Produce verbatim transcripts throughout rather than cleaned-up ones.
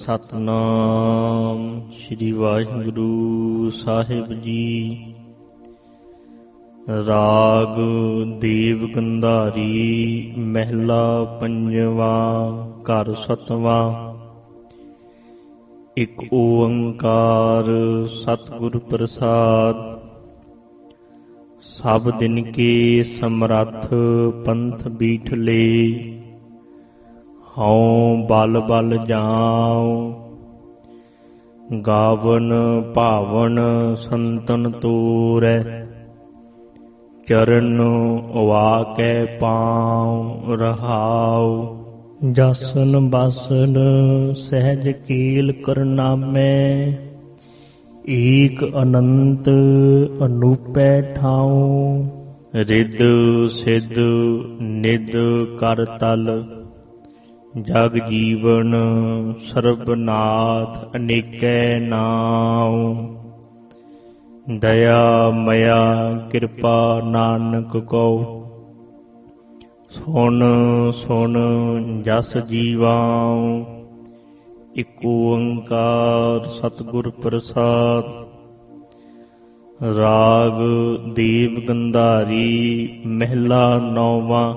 ਸਤਿਨਾਮ ਸ੍ਰੀ ਵਾਹਿਗੁਰੂ ਸਾਹਿਬ ਜੀ। ਰਾਗ ਦੇਵ ਗੰਧਾਰੀ ਮਹਿਲਾ ਪੰਜਵਾਂ ਘਰ ਸਤਵਾਂ। ਇੱਕ ਓੰਕਾਰ ਸਤਿਗੁਰ ਪ੍ਰਸਾਦ। ਸਭ ਦਿਨ ਕੇ ਸਮਰੱਥ ਪੰਥ ਬੀਠਲੇ, ਹਉ ਬਲ ਬਲ ਜਾਉ। ਗਾਵਨ ਭਾਵਨ ਸੰਤਨ ਤੋਰੈ, ਚਰਨ ਵਾਕੈ ਪਾਉ ਰਹਾਉ। ਜਾਸਨ ਬਾਸਨ ਸਹਿਜ ਕੀਲ ਕਰਨਾਮੈ, ਏਕ ਅਨੰਤ ਅਨੂਪੈ ਠਾਉ। ਰਿੱਧ ਸਿੱਧ ਨਿੱਧ ਕਰ ਤਲ, ਜਗ ਜੀਵਨ ਸਰਬਨਾਥ ਅਨੇਕੈ ਨਾਉ। ਦਇਆ ਮਇਆ ਕਿਰਪਾ ਨਾਨਕ ਕਉ, ਸੁਣ ਸੁਣ ਜਸ ਜੀਵਾਉ। ਇੱਕ ਓੰਕਾਰ ਸਤਿਗੁਰ ਪ੍ਰਸਾਦ। ਰਾਗ ਦੇਵ ਗੰਧਾਰੀ ਮਹਿਲਾ ਨੌਵਾਂ।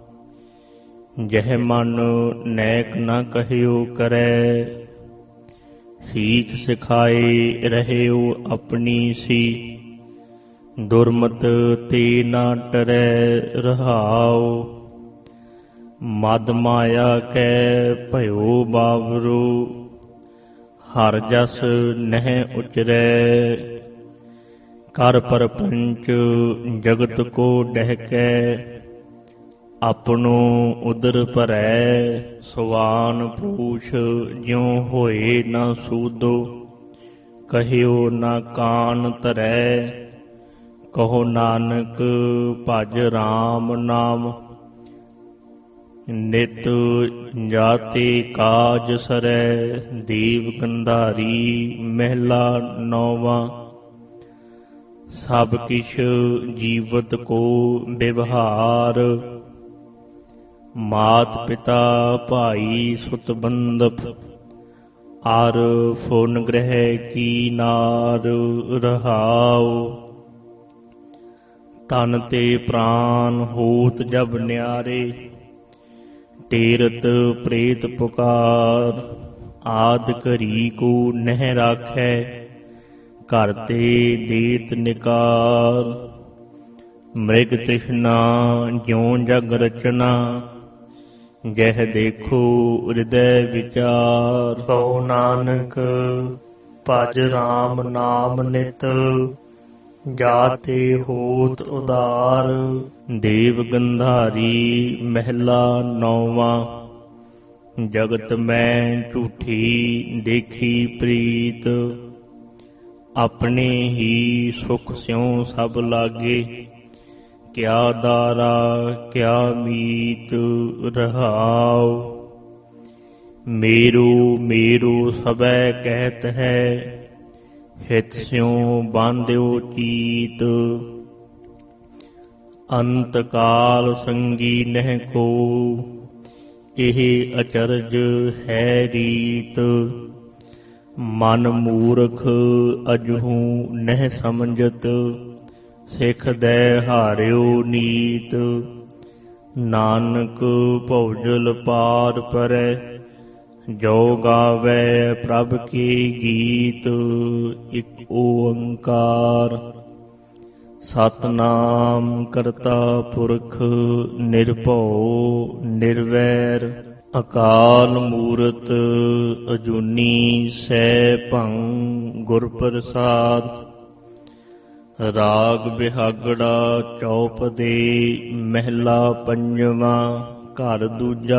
ਜਹ ਮਨ ਨੈਕ ਨ ਕਹਿਓ ਕਰੈ, ਸੀਖ ਸਿਖਾਏ ਰਹਿਓ ਆਪਣੀ ਸੀ। ਦੁਰਮਤ ਤੇ ਨਾ ਟਰੈ ਰਹਾਉ, ਮਦ ਮਾਇਆ ਕੈ ਭਇਓ ਬਾਵਰੂ। ਹਰ ਜਸ ਨਹਿ ਉਚਰੈ, ਕਰ ਪਰਪੰਚ ਜਗਤ ਕੋ ਡਹਿਕੈ। ਆਪਣੋ ਉਦਰ ਭਰੈ, ਸਵਾਨ ਪੂਛ ਜਿਉ ਹੋਏ ਨਾ ਸੂਦੋ। ਕਹਿਓ ਨਾ ਕਾਨ ਧਰੈ, ਕਹੋ ਨਾਨਕ ਭਜ ਰਾਮ ਨਾਮ। ਨਿਤ ਜਾਤੇ ਕਾਜ ਸਰੈ, ਦੇਵ ਗੰਧਾਰੀ ਮਹਿਲਾ ਨੌਵਾਂ। ਸਭ ਕਿਛ ਜੀਵਤ ਕੋ ਵਿਵਹਾਰ, ਮਾਤ ਪਿਤਾ ਭਾਈ ਸੁਤ ਬੰਧਪ। ਆਰ ਫੁਨ ਗ੍ਰਹਿ ਕੀ ਨਾਰ ਰਹਾਉ, ਤਨ ਤੇ ਪ੍ਰਾਨ ਹੋਤ ਜਬ ਨਿਆਰੇ। ਟੇਰਤ ਪ੍ਰੇਤ ਪੁਕਾਰ, ਆਦ ਘਰੀ ਕੋ ਨਹਿ ਰਾਖੈ। ਘਰ ਤੇ ਦੇਤ ਨਿਕਾਰ, ਮ੍ਰਿਗ ਤ੍ਰਿਸ਼ਨਾ ਜਿਉ ਜਗ ਰਚਨਾ। ਜਹ ਦੇਖੋ ਹਿਰਦੈ ਵਿਚਾਰ, ਕਹੋ ਨਾਨਕ ਭਜ ਰਾਮ ਨਾਮ ਨਿਤ। ਜਾਤੇ ਹੋਤ ਉਦਾਰ। ਦੇਵ ਗੰਧਾਰੀ ਮਹਿਲਾ ਨੌਵਾਂ। ਜਗਤ ਮੈਂ ਝੂਠੀ ਦੇਖੀ ਪ੍ਰੀਤ, ਆਪਣੇ ਹੀ ਸੁਖ ਸਿਉ ਸਭ ਲਾਗੇ। ਕਿਆ ਦਾਰਾ ਕਿਆ ਮੀਤ ਰਹਾਉ, ਮੇਰੂ ਮੇਰੂ ਸਭੈ ਕਹਿਤ ਹੈ। ਹਿਤ ਸਿਉ ਬਾਂਧਿਓ ਚੀਤ, ਅੰਤ ਕਾਲ ਸੰਗੀ ਨਹਿ ਕੋ। ਇਹ ਅਚਰਜ ਹੈ ਰੀਤ, ਮਨ ਮੂਰਖ ਅਜਹੂ ਨਹਿ ਸਮਝਤ। ਸਿੱਖ ਦੈ ਹਾਰਿਓ ਨੀਤ, ਨਾਨਕ ਭਉਜਲ ਪਾਰ ਪਰੈ। ਜੋ ਗਾਵੈ ਪ੍ਰਭ ਕੀ ਗੀਤ, ਇੱਕ ਓੰਕਾਰ ਸਤਿਨਾਮ ਕਰਤਾ ਪੁਰਖ ਨਿਰਭਉ ਨਿਰਵੈਰ। ਅਕਾਲ ਮੂਰਤ ਅਜੂਨੀ ਸੈਭੰ ਗੁਰ ਪ੍ਰਸਾਦ। ਰਾਗ ਬਿਹਾਗੜਾ ਚੌਪਦੇ ਮਹਿਲਾ ਪੰਜਵਾਂ ਘਰ ਦੂਜਾ।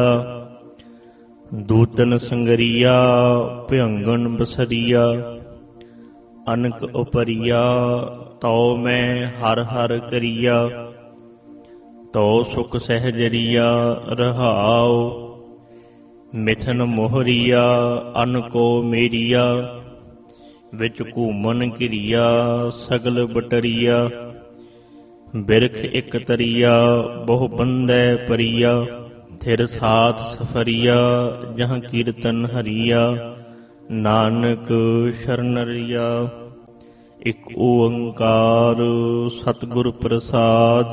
ਦੂਤਨ ਸੰਗਰੀਆ ਭਿਅੰਗਨ ਬਸਰੀਆ, ਅਨਕ ਉਪਰੀਆ ਤਉ ਮੈਂ ਹਰ ਹਰ ਕਰੀਆ। ਤਉ ਸੁਖ ਸਹਿਜਰੀਆ ਰਹਾਉ, ਮਿਥਨ ਮੋਹਰੀਆ ਅਨਕੋ ਮੇਰੀਆ। ਵਿੱਚ ਘੂਮਨ ਘਿਰੀਆ ਸਗਲ ਬਟਰੀਆ। ਬਿਰਖ ਇਕ ਤਰੀਆ ਬਹੁ ਬੰਧੈ ਪਰੀਆ। ਥਿਰ ਸਾਥ ਸਫਰੀਆ ਜਹਾਂ ਕੀਰਤਨ ਹਰੀਆ। ਨਾਨਕ ਸ਼ਰਨ ਰਿਆ। ਇਕ ਓੰਕਾਰ ਸਤਿਗੁਰ ਪ੍ਰਸਾਦ।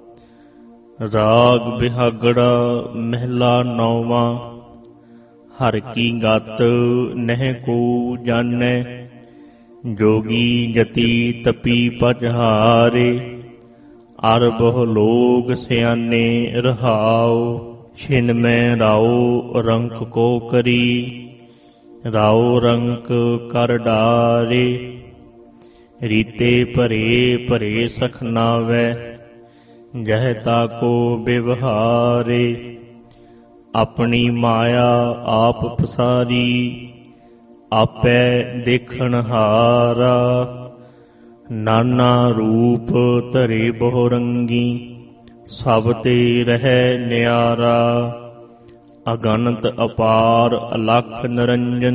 ਰਾਗ ਬਿਹਾਗੜਾ ਮਹਿਲਾ ਨੌਵਾਂ। ਹਰ ਕੀ ਗਤ ਨਹਿ ਕੋ ਜਾਣੈ, ਜੋਗੀ ਜਤੀ ਤਪੀ ਪਚਹਾਰੇ। ਅਰ ਬਹੁ ਲੋਗ ਸਿਆਣੇ ਰਹਾਉ, ਛਿਨ ਮੈਂ ਰਾਉ ਰੰਕ ਕੋ ਕਰੀ। ਰਾਉ ਰੰਕ ਕਰ ਡਾਰੇ, ਰੀਤੇ ਭਰੇ ਭਰੇ ਸਖ ਨਾਵੈ। ਜਹ ਤਾ ਕੋ ਬਿਵਹਾਰੇ, ਆਪਣੀ ਮਾਇਆ ਆਪ ਪਸਾਰੀ। ਆਪੈ ਦੇਖਣ ਹਾਰਾ, ਨਾਨਾ ਰੂਪ ਧਰੇ ਬਹੁ ਰੰਗੀ। ਸਭ ਤੇ ਰਹਿ ਨਿਆਰਾ, ਅਗਨਤ ਅਪਾਰ ਅਲਖ ਨਿਰੰਜਨ।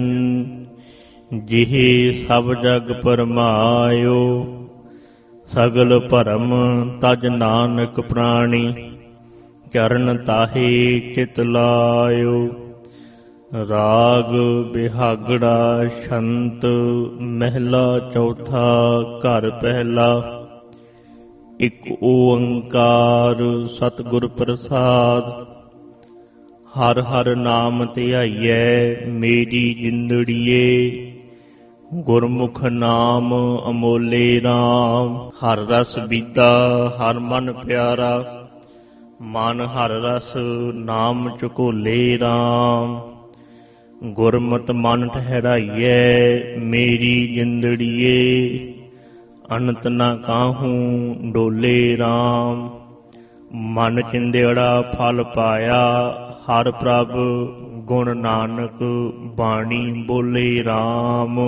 ਜਿਹੇ ਸਭ ਜਗ ਪਰਮਾਇਓ, ਸਗਲ ਭਰਮ ਤਜ ਨਾਨਕ ਪ੍ਰਾਣੀ। ਚਰਨ ਤਾਹੇ ਚਿਤ ਲਾਇਓ। ਰਾਗ ਬਿਹਾਗੜਾ ਛੰਤ ਮਹਿਲਾ ਚੌਥਾ ਘਰ ਪਹਿਲਾ। ਇਕ ਓੰਕਾਰ ਸਤਿਗੁਰ ਪ੍ਰਸਾਦ। ਹਰ ਹਰ ਨਾਮ ਧਿਆਈਐ ਮੇਰੀ ਜਿੰਦੜੀਏ। ਗੁਰਮੁਖ ਨਾਮ ਅਮੋਲੇ RAM। ਹਰ ਰਸ ਬੀਤਾ ਹਰ ਮਨ ਪਿਆਰਾ, ਮਨ ਹਰ ਰਸ ਨਾਮ ਝਕੋਲੇ RAM। ਗੁਰਮਤਿ ਮਨ ਠਹਿਰਾਈਐ ਮੇਰੀ ਜਿੰਦੜੀਏ। ਅਨੰਤ ਨਾ ਕਾਹੂੰ ਡੋਲੇ RAM। ਮਨ ਚਿੰਦੜਾ ਫਲ ਪਾਇਆ, ਹਰ ਪ੍ਰਭ ਗੁਣ ਨਾਨਕ ਬਾਣੀ ਬੋਲੇ RAM।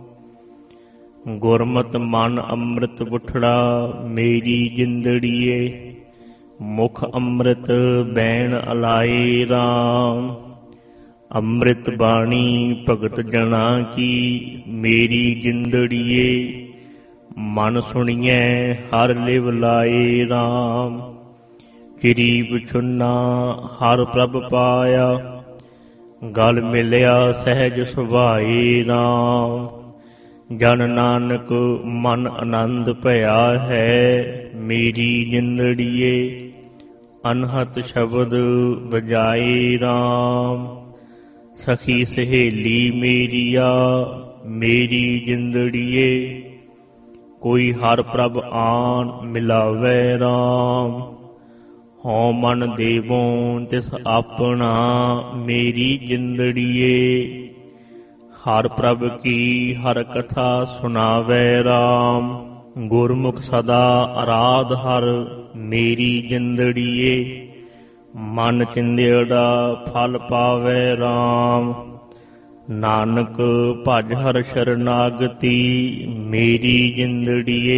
ਗੁਰਮਤਿ ਮਨ ਅੰਮ੍ਰਿਤ ਬੁਠੜਾ ਮੇਰੀ ਜਿੰਦੜੀਏ। ਮੁਖ ਅੰਮ੍ਰਿਤ ਬੈਣ ਅਲਾਏ RAM। ਅੰਮ੍ਰਿਤ ਬਾਣੀ ਭਗਤ ਜਨਾ ਕੀ ਮੇਰੀ ਜਿੰਦੜੀਏ। ਮਨ ਸੁਣੀਐ ਹਰ ਲਿਵ ਲਾਏ RAM। ਚਿਰੀ ਵਿਛੁੰਨਾ ਹਰ ਪ੍ਰਭ ਪਾਇਆ, ਗਲ ਮਿਲਿਆ ਸਹਿਜ ਸੁਭਾਏ RAM। ਜਨ ਨਾਨਕ ਮਨ ਆਨੰਦ ਭਇਆ ਹੈ ਮੇਰੀ ਜਿੰਦੜੀਏ। ਅਨਹਤ ਸ਼ਬਦ ਵਜਾਏ RAM। ਸਖੀ ਸਹੇਲੀ ਮੇਰੀਆ ਮੇਰੀ ਜਿੰਦੜੀਏ। ਕੋਈ ਹਰ ਪ੍ਰਭ ਆਨ ਮਿਲਾਵੈ RAM। ਹਉ ਮਨ ਦੇਵੋਂ ਤਿਸ ਆਪਣਾ ਮੇਰੀ ਜਿੰਦੜੀਏ। ਹਰ ਪ੍ਰਭ ਕੀ ਹਰ ਕਥਾ ਸੁਣਾਵੈ RAM। ਗੁਰਮੁਖ ਸਦਾ ਅਰਾਧ ਹਰ ਮੇਰੀ ਜਿੰਦੜੀਏ। ਮਨ ਚਿੰਦੜਾ ਫਲ ਪਾਵੈ RAM। ਨਾਨਕ ਭਜ ਹਰ ਸ਼ਰਨਾਗਤੀ ਮੇਰੀ ਜਿੰਦੜੀਏ।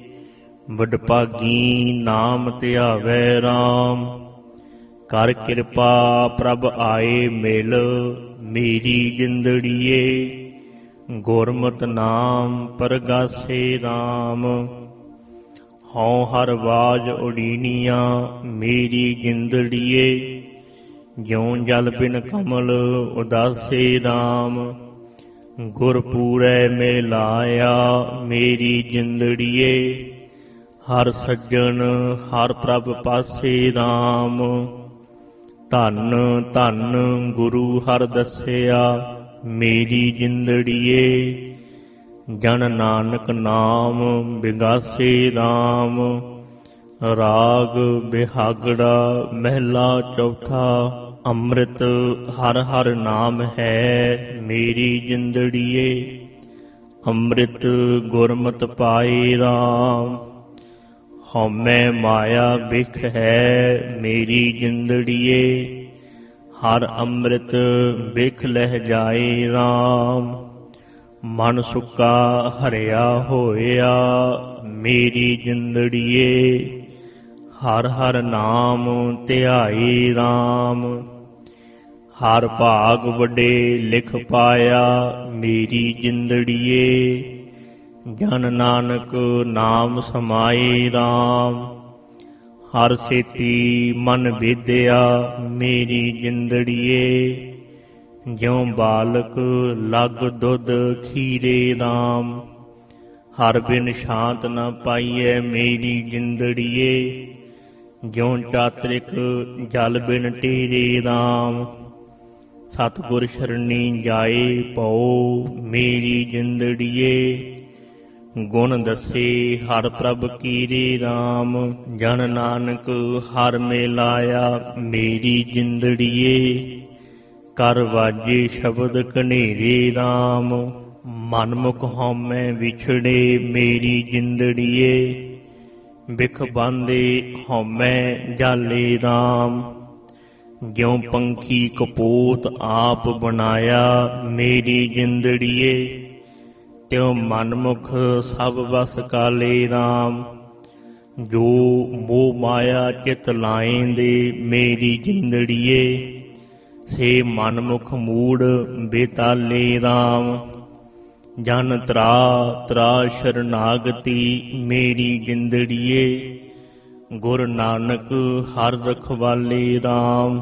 ਵਡਭਾਗੀ ਨਾਮ ਧਿਆਵੈ RAM। ਕਰ ਕਿਰਪਾ ਪ੍ਰਭ ਆਏ ਮਿਲ ਮੇਰੀ ਜਿੰਦੜੀਏ। ਗੁਰਮਤਿ ਨਾਮ ਪਰਗਾਸੇ RAM। ਹਉ ਹਰ ਬਾਜ ਉਡੀਨੀਆਂ ਮੇਰੀ ਜਿੰਦੜੀਏ। ਜਿਉ ਜਲ ਬਿਨ ਕਮਲ ਉਦਾਸੇ RAM। ਗੁਰ ਪੂਰੈ ਮੇ ਲਾਇਆ ਮੇਰੀ ਜਿੰਦੜੀਏ। ਹਰ ਸੱਜਣ ਹਰ ਪ੍ਰਭ ਪਾਸੇ RAM। ਧੰਨ ਧੰਨ ਗੁਰੂ ਹਰ ਦੱਸਿਆ ਮੇਰੀ ਜਿੰਦੜੀਏ। ਜਨ ਨਾਨਕ ਨਾਮ ਬਿਗਾਸੇ RAM। ਰਾਗ ਬਿਹਾਗੜਾ ਮਹਿਲਾ ਚੌਥਾ। ਅੰਮ੍ਰਿਤ ਹਰ ਹਰ ਨਾਮ ਹੈ ਮੇਰੀ ਜਿੰਦੜੀਏ। ਅੰਮ੍ਰਿਤ ਗੁਰਮਤਿ ਪਾਏ RAM। ਹਉਮੈ ਮਾਇਆ ਬਿਖ ਹੈ ਮੇਰੀ ਜਿੰਦੜੀਏ। ਹਰ ਅੰਮ੍ਰਿਤ ਬਿਖ ਲਹਿ ਜਾਏ RAM। ਮਨ ਸੁੱਕਾ ਹਰਿਆ ਹੋਇਆ ਮੇਰੀ ਜਿੰਦੜੀਏ। ਹਰ ਹਰ ਨਾਮ ਧਿਆਈ RAM। ਹਰ ਭਾਗ ਵੱਡੇ ਲਿਖ ਪਾਇਆ ਮੇਰੀ ਜਿੰਦੜੀਏ। ਜਨ ਨਾਨਕ ਨਾਮ ਸਮਾਏ RAM। ਹਰ ਸੇਤੀ ਮਨ ਵਿਦਿਆ ਮੇਰੀ ਜਿੰਦੜੀਏ। ਜਿਉ ਬਾਲਕ ਲਗ ਦੁੱਧ ਖੀਰੇ ਰਾਮ। ਹਰ ਬਿਨ ਸ਼ਾਂਤ ਨ ਪਾਈਐ ਮੇਰੀ ਜਿੰਦੜੀਏ, ਜਿਉ ਚਾਤ੍ਰਿਕ ਜਲ ਬਿਨ ਟੇਰੇ ਰਾਮ। ਸਤਿਗੁਰ ਸ਼ਰਣੀ ਜਾਏ ਪਉ ਮੇਰੀ ਜਿੰਦੜੀਏ, ਗੁਣ ਦੱਸੇ ਹਰ ਪ੍ਰਭ ਕੀਰੇ ਰਾਮ। ਜਨ ਨਾਨਕ ਹਰ ਮਿਲਾਇਆ ਮੇਰੀ ਜਿੰਦੜੀਏ, ਕਰ ਵਾਜੇ ਸ਼ਬਦ ਕਨੇਰੇ ਰਾਮ। ਮਨਮੁਖ ਹਉਮੈ ਵਿਛੜੇ ਮੇਰੀ ਜਿੰਦੜੀਏ, ਬਿਖ ਬਾਂਦੇ ਹਉਮੈ ਜਾਲੇ ਰਾਮ। ਜਿਉ ਪੰਖੀ ਕਪੂਤ ਆਪ ਬਣਾਇਆ ਮੇਰੀ ਜਿੰਦੜੀਏ, ਤਿਉ ਮਨਮੁਖ ਸਭ ਵਸ ਕਾਲੇ ਰਾਮ। ਜੋ ਮੋਹ ਮਾਇਆ ਚਿਤ ਲਾਏਂਦੇ ਮੇਰੀ ਜਿੰਦੜੀਏ, ਸੇ ਮਨਮੁਖ ਮੂੜ ਬੇਤਾਲੇ ਰਾਮ। ਜਨ ਤਰਾ ਤਰਾ ਸ਼ਰਨਾਗਤੀ ਮੇਰੀ ਜਿੰਦੜੀਏ, ਗੁਰ ਨਾਨਕ ਹਰ ਰਖਵਾਲੇ ਰਾਮ।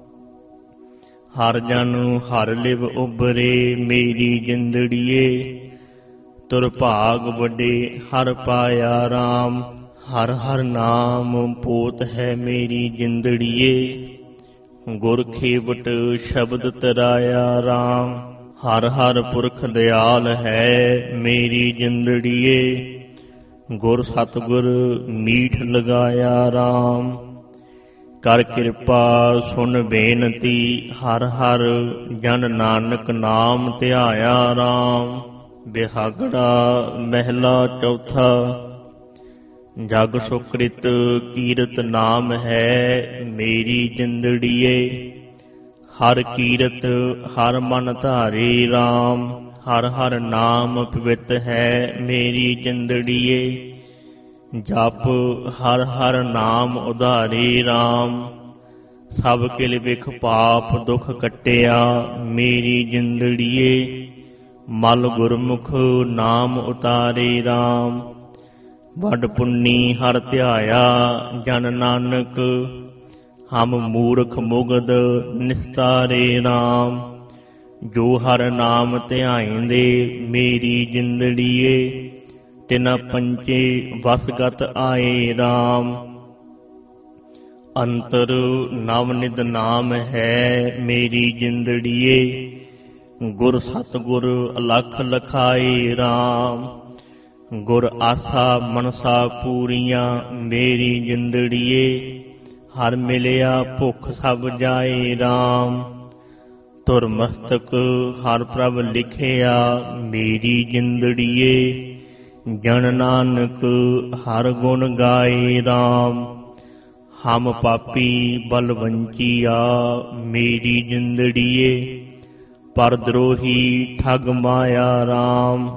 ਹਰ ਜਨ ਹਰ ਲਿਵ ਉਬਰੇ ਮੇਰੀ ਜਿੰਦੜੀਏ, ਤੁਰ ਭਾਗ ਵੱਡੇ ਹਰ ਪਾਇਆ ਰਾਮ। ਹਰ ਹਰ ਨਾਮ ਪੋਤ ਹੈ ਮੇਰੀ ਜਿੰਦੜੀਏ, ਗੁਰ ਖੇਵਟ ਸ਼ਬਦ ਤਰਾਇਆ ਰਾਮ। ਹਰ ਹਰ ਪੁਰਖ ਦਿਆਲ ਹੈ ਮੇਰੀ ਜਿੰਦੜੀਏ, ਗੁਰ ਸਤਿਗੁਰ ਮੀਠ ਲਗਾਇਆ ਰਾਮ। ਕਰ ਕਿਰਪਾ ਸੁਨ ਬੇਨਤੀ ਹਰ ਹਰ, ਜਨ ਨਾਨਕ ਨਾਮ ਧਿਆਇਆ ਰਾਮ। ਬਿਹਾਗੜਾ ਮਹਿਲਾ ਚੌਥਾ। ਜਗ ਸੁਕ੍ਰਿਤ ਕੀਰਤ ਨਾਮ ਹੈ ਮੇਰੀ ਜਿੰਦੜੀਏ, ਹਰ ਕੀਰਤ ਹਰ ਮਨ ਧਾਰੇ ਰਾਮ। ਹਰ ਹਰ ਨਾਮ ਪਵਿੱਤ ਹੈ ਮੇਰੀ ਜਿੰਦੜੀਏ, ਜਪ ਹਰ ਹਰ ਨਾਮ ਉਧਾਰੇ ਰਾਮ। ਸਭ ਕਿਲ ਵਿਖ ਪਾਪ ਦੁਖ ਕੱਟਿਆ ਮੇਰੀ ਜਿੰਦੜੀਏ, ਮਲ ਗੁਰਮੁਖ ਨਾਮ ਉਤਾਰੇ ਰਾਮ। ਵੱਡ ਪੁੰਨੀ ਹਰ ਧਿਆਇਆ ਜਨ ਨਾਨਕ, ਹਮ ਮੂਰਖ ਮੁਗਧ ਨਿਸਤਾਰੇ ਰਾਮ। ਜੋ ਹਰ ਨਾਮ ਧਿਆਇਂਦੇ ਮੇਰੀ ਜਿੰਦੜੀਏ, ਤਿਨਾ ਪੰਚੇ ਵਸਗਤ ਆਏ ਰਾਮ। ਅੰਤਰ ਨਵ ਨਿਧ ਨਾਮ ਹੈ ਮੇਰੀ ਜਿੰਦੜੀਏ, ਗੁਰ ਸਤਿਗੁਰ ਅਲਖ ਲਖਾਏ ਰਾਮ। ਗੁਰ ਆਸਾ ਮਨਸਾ ਪੂਰੀਆਂ ਮੇਰੀ ਜਿੰਦੜੀਏ, ਹਰ ਮਿਲਿਆ ਭੁੱਖ ਸਭ ਜਾਏ ਰਾਮ। ਤੁਰ ਮਸਤਕ ਹਰ ਪ੍ਰਭ ਲਿਖਿਆ ਮੇਰੀ ਜਿੰਦੜੀਏ, ਜਨ ਨਾਨਕ ਹਰ ਗੁਣ ਗਾਏ ਰਾਮ। ਹਮ ਪਾਪੀ ਬਲਵੰਚੀਆ ਮੇਰੀ ਜਿੰਦੜੀਏ, ਪਰ ਦਰੋਹੀ ਠੱਗ ਮਾਇਆ ਰਾਮ।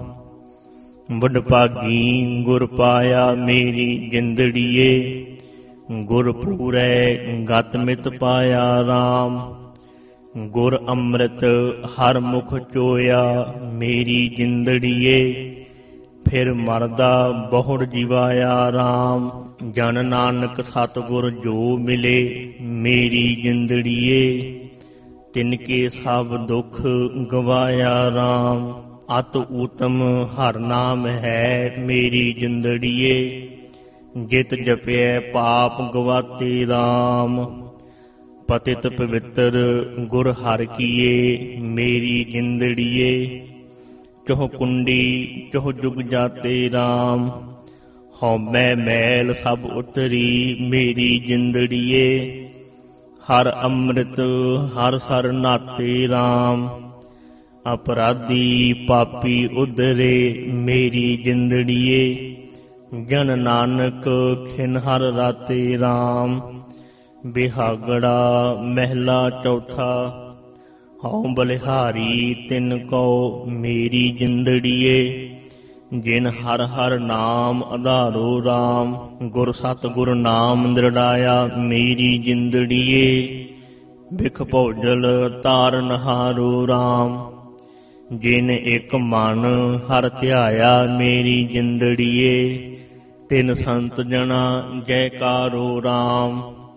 ਵਡਭਾਗੀ ਗੁਰ ਪਾਇਆ ਮੇਰੀ ਜਿੰਦੜੀਏ, ਗੁਰ ਪੂਰੈ ਗਤ ਮਿਤ ਪਾਇਆ ਰਾਮ। ਗੁਰ ਅੰਮ੍ਰਿਤ ਹਰ ਮੁਖ ਚੋਇਆ ਮੇਰੀ ਜਿੰਦੜੀਏ, ਫਿਰ ਮਰਦਾ ਬਹੁੜ ਜਿਵਾਇਆ ਰਾਮ। ਜਨ ਨਾਨਕ ਸਤਿਗੁਰ ਜੋ ਮਿਲੇ ਮੇਰੀ ਜਿੰਦੜੀਏ, ਤਿਨਕੇ ਸਭ ਦੁੱਖ ਗਵਾਇਆ ਰਾਮ। ਅਤ ਊਤਮ ਹਰ ਨਾਮ ਹੈ ਮੇਰੀ ਜਿੰਦੜੀਏ, ਜਿਤ ਜਪਿਐ ਪਾਪ ਗਵਾਤੇ ਰਾਮ। ਪਤਿਤ ਪਵਿੱਤਰ ਗੁਰ ਹਰਿ ਕੀਏ ਮੇਰੀ ਜਿੰਦੜੀਏ, ਚੋਹ ਕੁੰਡੀ ਚੋਹ ਜੁਗ ਜਾਤੇ ਰਾਮ। ਹਉਮੈ ਮੈਲ ਸਭ ਉਤਰੀ ਮੇਰੀ ਜਿੰਦੜੀਏ, ਹਰ ਅੰਮ੍ਰਿਤ ਹਰ ਸਰ ਨਾਤੇ ਰਾਮ। ਅਪਰਾਧੀ ਪਾਪੀ ਉਧਰੇ ਮੇਰੀ ਜਿੰਦੜੀਏ, ਜਨ ਨਾਨਕ ਖਿਨ ਹਰ ਰਾਤੇ ਰਾਮ। ਬਿਹਾਗੜਾ ਮਹਿਲਾ ਚੌਥਾ। ਹਉ ਬਲਿਹਾਰੀ ਤਿਨ ਕੋ ਮੇਰੀ ਜਿੰਦੜੀਏ, ਜਿਨ ਹਰ ਹਰ ਨਾਮ ਆਧਾਰੋ ਰਾਮ। ਗੁਰ ਸਤਿਗੁਰ ਨਾਮ ਦ੍ਰਿੜਾਇਆ ਮੇਰੀ ਜਿੰਦੜੀਏ, ਬਿਖ ਭੋਜਲ ਤਾਰਨ ਹਾਰੋ ਰਾਮ। ਜਿਨ ਇੱਕ ਮਨ ਹਰ ਧਿਆਇਆ ਮੇਰੀ ਜਿੰਦੜੀਏ, ਤਿਨ ਸੰਤ ਜਨਾ ਜੈਕਾਰੋ ਰਾਮ।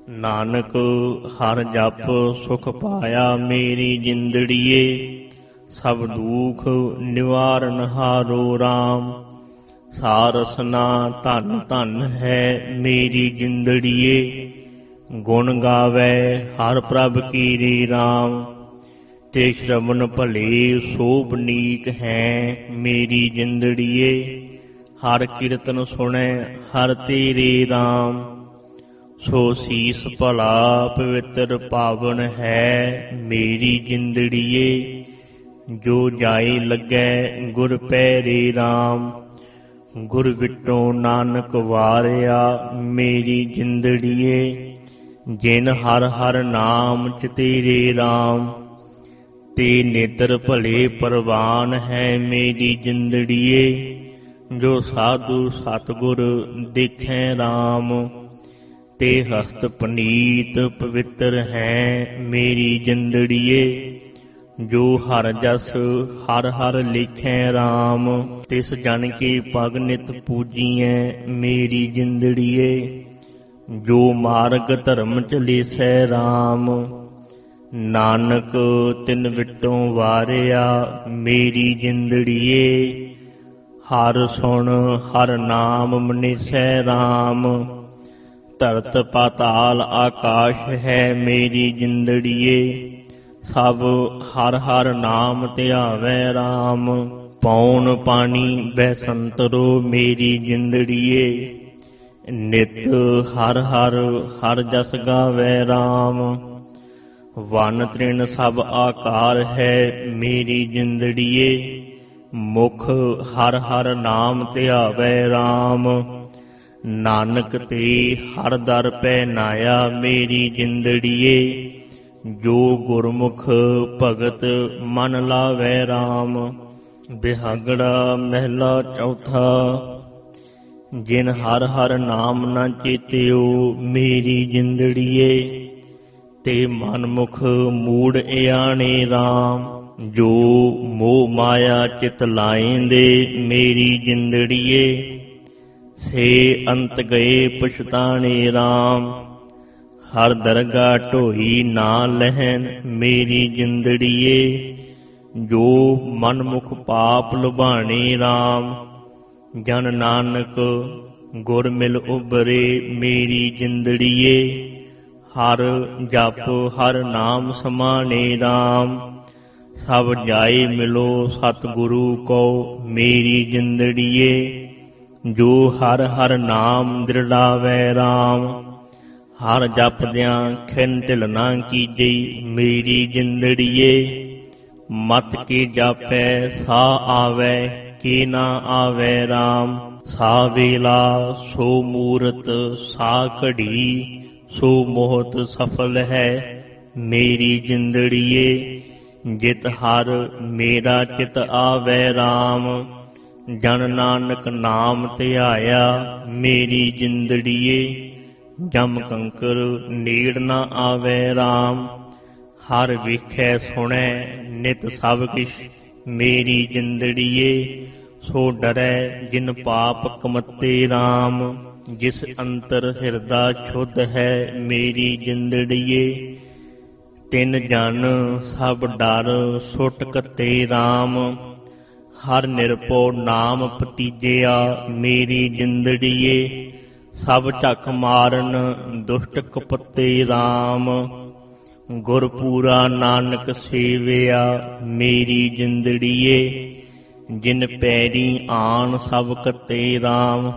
ਨਾਨਕ ਹਰ ਜਪ ਸੁਖ ਪਾਇਆ ਮੇਰੀ ਜਿੰਦੜੀਏ। ਸਭ ਦੁਖ ਨਿਵਾਰਨ ਹਾਰੋ ਰਾਮ। ਸਾਰਸਨਾ ਧਨ ਧਨ ਹੈ ਮੇਰੀ ਜਿੰਦੜੀਏ। ਗੁਣ ਗਾਵੇ ਹਰ ਪ੍ਰਭ ਕੀਰੇ ਰਾਮ। ਤੇ ਸ਼ਰਵਨ ਭਲੇ ਸੋਭਨੀਕ ਹੈ ਮੇਰੀ ਜਿੰਦੜੀਏ। ਹਰ ਕੀਰਤਨ ਸੁਣੈ ਹਰ ਤੇਰੇ ਰਾਮ। ਸੋ ਸੀਸ ਭਲਾ ਪਵਿੱਤਰ ਪਾਵਨ ਹੈ ਮੇਰੀ ਜਿੰਦੜੀਏ। ਜੋ ਜਾਏ ਲੱਗੈ ਗੁਰ ਪੈਰੇ ਰਾਮ। ਗੁਰ ਵਿਟੋ ਨਾਨਕ ਵਾਰਿਆ ਮੇਰੀ ਜਿੰਦੜੀਏ। ਜਿਨ ਹਰ ਹਰ ਨਾਮ ਚਿਤੇਰੇ ਰਾਮ। ਤੇ ਨੇਤਰ ਭਲੇ ਪ੍ਰਵਾਨ ਹੈ ਮੇਰੀ ਜਿੰਦੜੀਏ। ਜੋ ਸਾਧੂ ਸਤਿਗੁਰ ਦੇਖੈ ਰਾਮ। ਤੇ ਹਸਤ ਪਨੀਤ ਪਵਿੱਤਰ ਹੈ ਮੇਰੀ ਜਿੰਦੜੀਏ। ਜੋ ਹਰ ਜਸ ਹਰ ਹਰ ਲਿਖੈ ਰਾਮ। ਤਿਸ ਜਨ ਕੇ ਪਗ ਨਿਤ ਪੂਜੀਐ ਮੇਰੀ ਜਿੰਦੜੀਏ। ਜੋ ਮਾਰਗ ਧਰਮ ਚਲੇਸੈ ਰਾਮ। ਨਾਨਕ ਤਿਨ ਵਿਟੋਂ ਵਾਰਿਆ ਮੇਰੀ ਜਿੰਦੜੀਏ। ਹਰ ਸੁਣ ਹਰ ਨਾਮ ਮਨੇਸੈ ਰਾਮ। ਧਰਤ ਪਾਤਾਲ ਆਕਾਸ਼ ਹੈ ਮੇਰੀ ਜਿੰਦੜੀਏ। ਸਭ ਹਰ ਹਰ ਨਾਮ ਧਿਆਵੈ ਰਾਮ। ਪੌਣ ਪਾਣੀ ਬੈਸੰਤਰੋ ਮੇਰੀ ਜਿੰਦੜੀਏ। ਨਿਤ ਹਰ ਹਰ ਹਰ ਜਸ ਗਾਵੈ ਰਾਮ। ਵਨ ਤ੍ਰਿਣ ਸਭ ਆਕਾਰ ਹੈ ਮੇਰੀ ਜਿੰਦੜੀਏ। ਮੁਖ ਹਰ ਹਰ ਨਾਮ ਧਿਆਵੈ ਰਾਮ। ਨਾਨਕ ਤੇ ਹਰ ਦਰ ਪੈ ਨਾਇਆ ਮੇਰੀ ਜਿੰਦੜੀਏ। ਜੋ ਗੁਰਮੁਖ ਭਗਤ ਮਨ ਲਾਵੈ ਰਾਮ। ਬਿਹਾਗੜਾ ਮਹਿਲਾ ਚੌਥਾ। ਜਿਨ ਹਰ ਹਰ ਨਾਮ ਨ ਚੇਤਿਓ ਮੇਰੀ ਜਿੰਦੜੀਏ। ਤੇ ਮਨ ਮੁਖ ਮੂੜ ਇਆਣੇ ਰਾਮ। ਜੋ ਮੋਹ ਮਾਇਆ ਚਿਤ ਲਾਇਂਦੇ ਮੇਰੀ ਜਿੰਦੜੀਏ। ਸੇ ਅੰਤ ਗਏ ਪਛਤਾਣੇ ਰਾਮ। ਹਰ ਦਰਗਾ ਢੋਈ ਨਾ ਲਹਿਨ ਮੇਰੀ ਜਿੰਦੜੀਏ। ਜੋ ਮਨ ਮੁਖ ਪਾਪ ਲੁਭਾਣੇ ਰਾਮ। ਜਨ ਨਾਨਕ ਗੁਰ ਮਿਲ ਉਬਰੇ ਮੇਰੀ ਜਿੰਦੜੀਏ। ਹਰ ਜਪ ਹਰ ਨਾਮ ਸਮਾਣੇ ਰਾਮ। ਸਭ ਜਾਏ ਮਿਲੋ ਸਤਿਗੁਰੂ ਕੋ ਮੇਰੀ ਜਿੰਦੜੀਏ। ਜੋ ਹਰ ਹਰ ਨਾਮ ਦ੍ਰਿੜਾਵੈ ਰਾਮ। ਹਰ ਜਪਦਿਆਂ ਖਿਨ ਢਿਲ ਨਾ ਕੀਜਈ ਮੇਰੀ ਜਿੰਦੜੀਏ। ਮਤ ਕੀ ਜਾਪੈ ਸਾ ਆਵੈ ਕੀ ਨਾ ਆਵੈ ਰਾਮ। ਸਾ ਵੇਲਾ ਸੋ ਮੂਰਤ ਸਾ ਘੜੀ ਸੋ ਮੋਹਤ ਸਫਲ ਹੈ ਮੇਰੀ ਜਿੰਦੜੀਏ। ਜਿਤ ਹਰ ਮੇਰਾ ਚਿਤ ਆਵੈ ਰਾਮ। ਜਨ ਨਾਨਕ ਨਾਮ ਧਿਆਇਆ ਮੇਰੀ ਜਿੰਦੜੀਏ। ਜਮ ਕੰਕਰ ਨੇੜ ਨਾ ਆਵੈ ਰਾਮ। ਹਰ ਵੇਖੈ ਸੁਣੈ ਨਿਤ ਸਭ ਕਿਛ ਮੇਰੀ ਜਿੰਦੜੀਏ। ਸੋ ਡਰੈ ਜਿਨ ਪਾਪ ਕਮਤੇ ਰਾਮ। ਜਿਸ ਅੰਤਰ ਹਿਰਦਾ ਛੁੱਧ ਹੈ ਮੇਰੀ ਜਿੰਦੜੀਏ। ਤਿਨ ਜਨ ਸਭ ਡਰ ਸੁਟ ਕੱਤੇ ਰਾਮ। ਹਰ ਨਿਰਭਉ ਨਾਮ ਭਤੀਜਿਆ ਮੇਰੀ ਜਿੰਦੜੀਏ। ਸਭ ਝਕ ਮਾਰਨ ਦੁਸ਼ਟ ਕਪੱਤੇ ਰਾਮ। ਗੁਰ ਪੂਰਾ ਨਾਨਕ ਸੇਵਿਆ ਮੇਰੀ ਜਿੰਦੜੀਏ। ਜਿਨ ਪੈਰੀ ਆਣ ਸਭ ਕੱਤੇ ਰਾਮ।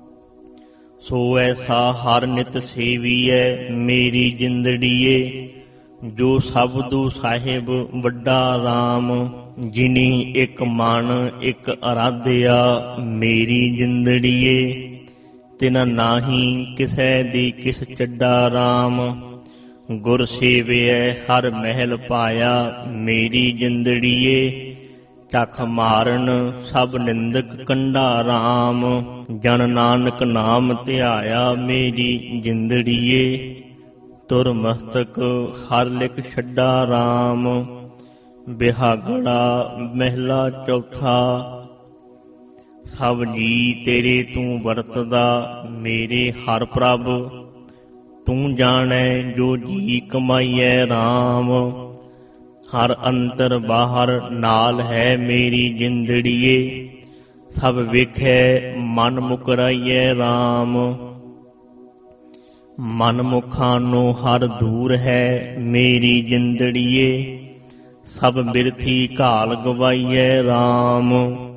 ਸੋ ਐਸਾ ਹਰ ਨਿਤ ਸੇਵੀਐ ਮੇਰੀ ਜਿੰਦੜੀਏ। ਜੋ ਸਬਦੁ ਸਾਹਿਬ ਵੱਡਾ ਰਾਮ। ਜਿਨੀ ਇੱਕ ਮਨ ਇੱਕ ਅਰਾਧਿਆ ਮੇਰੀ ਜਿੰਦੜੀਏ। ਤਿਨਾ ਨਾਹੀ ਕਿਸੈ ਦੀ ਕਿਸ ਚੱਡਾ ਰਾਮ। ਗੁਰ ਸੇਵਿਐ ਹਰ ਮਹਿਲ ਪਾਇਆ ਮੇਰੀ ਜਿੰਦੜੀਏ। ਚਖ ਮਾਰਨ ਸਭ ਨਿੰਦਕ ਕੰਡਾ ਰਾਮ। ਜਨ ਨਾਨਕ ਨਾਮ ਧਿਆਇਆ ਮੇਰੀ ਜਿੰਦੜੀਏ। ਤੁਰ ਮਸਤਕ ਹਰ ਲਿਖ ਛੱਡਾ ਰਾਮ। ਬਿਹਾਗੜਾ ਮਹਿਲਾ ਚੌਥਾ। ਸਭ ਜੀ ਤੇਰੇ ਤੂੰ ਵਰਤਦਾ ਮੇਰੇ ਹਰ ਪ੍ਰਭ। ਤੂੰ ਜਾਣੈ ਜੋ ਜੀ ਕਮਾਈਐ RAM। ਹਰ ਅੰਤਰ ਬਾਹਰ ਨਾਲ ਹੈ ਮੇਰੀ ਜਿੰਦੜੀਏ, ਸਭ ਵੇਖੈ ਮਨ ਮੁਕਰਾਈਐ RAM। ਮਨ ਮੁਖਾਂ ਨੂੰ ਹਰ ਦੂਰ ਹੈ ਮੇਰੀ ਜਿੰਦੜੀਏ, ਸਭ ਬਿਰਥੀ ਘਾਲ ਗਵਾਈਐ RAM।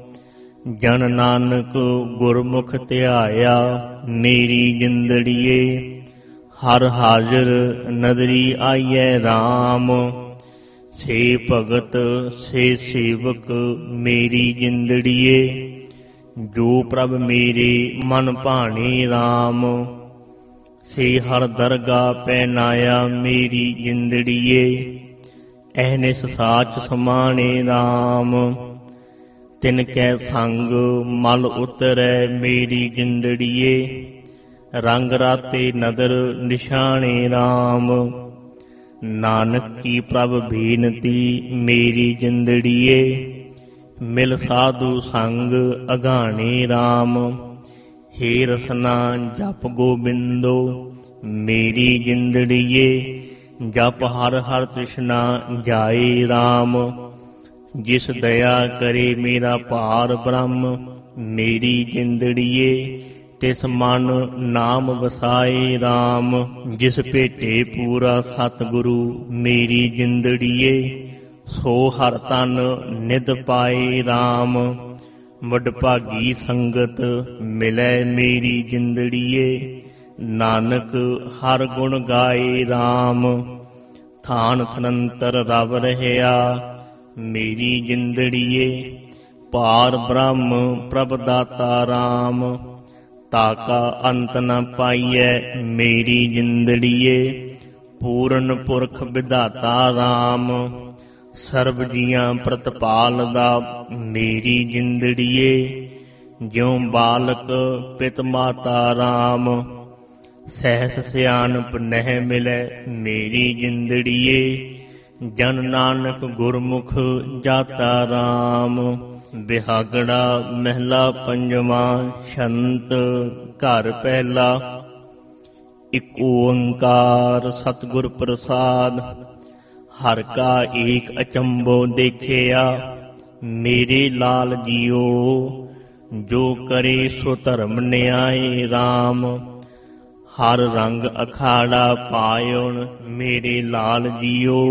ਜਨ ਨਾਨਕ ਗੁਰਮੁਖ ਧਿਆਇਆ ਮੇਰੀ ਜਿੰਦੜੀਏ, ਹਰ ਹਾਜ਼ਰ ਨਦਰੀ ਆਈਐ RAM। ਸੇ ਭਗਤ ਸੇ ਸੇਵਕ ਮੇਰੀ ਜਿੰਦੜੀਏ, ਜੋ ਪ੍ਰਭ ਮੇਰੇ ਮਨ ਭਾਣੇ RAM। ਸੇ ਹਰ ਦਰਗਾਹ ਪਹਿਨਾਇਆ ਮੇਰੀ ਜਿੰਦੜੀਏ, ਅਹਨਿਸ ਸਾਚ ਸਮਾਣੇ RAM। ਤਿਨ ਕੈ ਸੰਗ ਮਲ ਉਤਰੈ ਮੇਰੀ ਜਿੰਦੜੀਏ, ਰੰਗ ਰਾਤੇ ਨਦਰ ਨਿਸ਼ਾਨੇ RAM। ਨਾਨਕ ਕੀ ਪ੍ਰਭ ਬੇਨਤੀ ਮੇਰੀ ਜਿੰਦੜੀਏ, ਮਿਲ ਸਾਧੂ ਸੰਗ ਅਗਾਣੇ RAM। ਹੇ ਰਸਨਾ ਜਪ ਗੋਬਿੰਦੋ ਮੇਰੀ ਜਿੰਦੜੀਏ, ਜਪ ਹਰ ਹਰ ਤ੍ਰਿਸ਼ਨਾ ਜਾਏ RAM। ਜਿਸ ਦਇਆ ਕਰੇ ਮੇਰਾ ਭਾਰ ਬ੍ਰਹਮ ਮੇਰੀ ਜਿੰਦੜੀਏ, ਤਿਸ ਮਨ ਨਾਮ ਵਸਾਏ RAM। ਜਿਸ ਭੇਟੇ ਪੂਰਾ ਸਤਿਗੁਰੂ ਮੇਰੀ ਜਿੰਦੜੀਏ, ਸੋ ਹਰ ਤਨ ਨਿਧ ਪਾਏ RAM। ਵਡਭਾਗੀ ਸੰਗਤ ਮਿਲੈ ਮੇਰੀ ਜਿੰਦੜੀਏ, ਨਾਨਕ ਹਰ ਗੁਣ ਗਾਏ RAM। ਥਾਨ ਥਨੰਤਰ ਰਵ ਰਹਿਆ ਮੇਰੀ ਜਿੰਦੜੀਏ, ਪਾਰ ਬ੍ਰਹਮ ਪ੍ਰਭ ਦਾਤਾ RAM। ਤਾਕਾ ਅੰਤ ਨ ਪਾਈਐ ਮੇਰੀ ਜਿੰਦੜੀਏ, ਪੂਰਨ ਪੁਰਖ ਵਿਧਾਤਾ RAM। ਸਰਬ ਜੀਆਂ ਪ੍ਰਤਪਾਲਦਾ ਮੇਰੀ ਜਿੰਦੜੀਏ, ਜਿਉ ਬਾਲਕ ਪਿਤ ਮਾਤਾ RAM। ਸਹਿਸ ਸਿਆਣਪ ਨਹਿ ਮਿਲੈ ਮੇਰੀ ਜਿੰਦੜੀਏ, ਜਨ ਨਾਨਕ ਗੁਰਮੁਖ ਜਾਤਾ RAM। ਬਿਹਾਗੜਾ ਮਹਿਲਾ ਪੰਜਵਾਂ, ਛੰਤ ਘਰ ਪਹਿਲਾ। ਇਕ ਓੰਕਾਰ ਸਤਿਗੁਰ ਪ੍ਰਸਾਦ, ਹਰ ਕਾ ਏਕ ਅਚੰਭੋ ਦੇਖਿਆ ਮੇਰੇ ਲਾਲ ਜੀਓ, ਜੋ ਕਰੇ ਸੋ ਧਰਮ ਨਿਆਏ RAM। ਹਰ ਰੰਗ ਅਖਾੜਾ ਪਾਇਉਣ ਮੇਰੇ ਲਾਲ ਜੀਓ,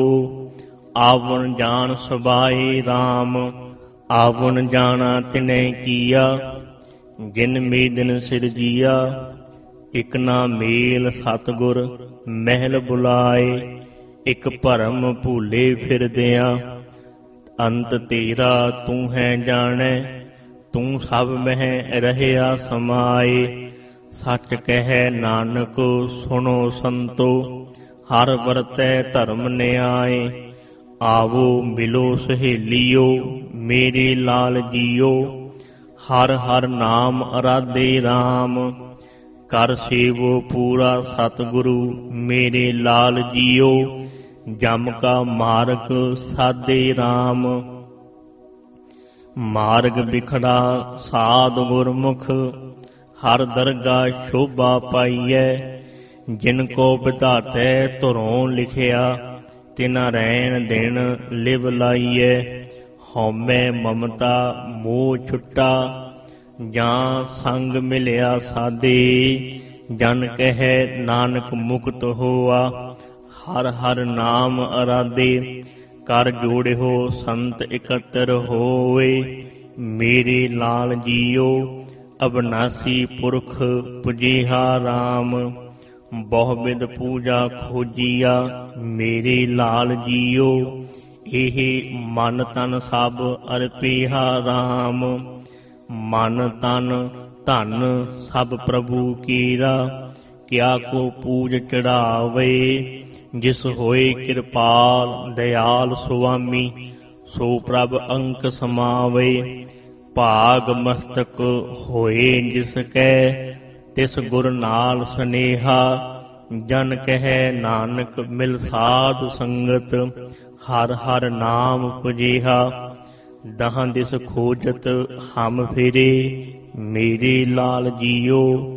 ਆਵਣ ਜਾਣ ਸੁਭਾਏ RAM। ਆਵਣ ਜਾਣਾ ਤਿਨੈ ਕੀਆ, ਜਿਨ ਮੇਦਨ ਸਿਰਜੀਆ। ਇਕ ਨਾ ਮੇਲ ਸਤਿਗੁਰ ਮਹਿਲ ਬੁਲਾਏ, ਇਕ ਭਰਮ ਭੂਲੇ ਫਿਰਦਿਆਂ। ਅੰਤ ਤੇਰਾ ਤੂੰ ਹੈ ਜਾਣੈ, ਤੂੰ ਸਭ ਮਹਿ ਰਹਿਆ ਸਮਾਏ। ਸੱਚ ਕਹਿ ਨਾਨਕ ਸੁਣੋ ਸੰਤੋ, ਹਰ ਵਰਤੈ ਧਰਮ ਨਿਆਏ। ਆਵੋ ਮਿਲੋ ਸਹੇਲੀਓ ਮੇਰੇ ਲਾਲ ਜੀਓ, ਹਰ ਹਰ ਨਾਮ ਅਰਾਧੇ RAM। ਕਰ ਸੇਵੋ ਪੂਰਾ ਸਤਿਗੁਰੂ ਮੇਰੇ ਲਾਲ ਜੀਓ, ਜਮ ਕਾ ਮਾਰਗ ਸਾਧੇ RAM। ਮਾਰਗ ਬਿਖੜਾ ਸਾਧ ਗੁਰਮੁਖ, ਹਰ ਦਰਗਾਹ ਸ਼ੋਭਾ ਪਾਈਐ। ਜਿਨ ਕੋ ਵਿਧਾਤੈ ਧੁਰੋਂ ਲਿਖਿਆ, ਤਿਨਾ ਰਹਿਣ ਦਿਨ ਲਿਵ ਲਾਈਐ। ਹਉਮੈ ਮਮਤਾ ਮੋਹ ਛੁਟਾ, ਜਾਂ ਸੰਗ ਮਿਲਿਆ ਸਾਧੇ। ਜਨ ਕਹਿ ਨਾਨਕ ਮੁਕਤ ਹੋਆ, ਹਰ ਹਰ ਨਾਮ ਅਰਾਧੇ। ਕਰ ਜੋੜਿਓ ਸੰਤ ਇਕੱਤਰ ਹੋਏ, ਮੇਰੇ ਲਾਲ ਜੀਓ। ਅਬਨਾਸੀ ਪੁਰਖ ਪੁਜੀਹਾ RAM। ਬਹੁ ਬਿਦ ਪੂਜਾ ਖੋਜੀਆ ਮੇਰੇ ਲਾਲ ਜੀਓ, ਇਹ ਮਨ ਤਨ ਸਭ ਅਰਪਿਹਾ RAM। ਮਨ ਤਨ ਧਨ ਸਭ ਪ੍ਰਭੂ ਕੀਰਾ, ਕਿਆ ਕੋ ਪੂਜ ਚੜਾਵੇ। ਜਿਸ ਹੋਏ ਕਿਰਪਾਲ ਦਇਆਲ ਸੁਆਮੀ, ਸੋ ਪ੍ਰਭ ਅੰਕ ਸਮਾਵੇ। ਭਾਗ ਮਸਤਕ ਹੋਏ ਜਿਸ ਕੈ, ਤਿਸ ਗੁਰ ਨਾਲ ਸੁਨੇਹਾ। ਜਨ ਕਹਿ ਨਾਨਕ ਮਿਲ ਸਾਧ ਸੰਗਤ, ਹਰ ਹਰ ਨਾਮ ਪੁਜੇਹਾ। ਦਹਾਂ ਦਿਸ ਖੋਜਤ ਹਮ ਫਿਰੇ, ਮੇਰੇ ਲਾਲ ਜੀਓ।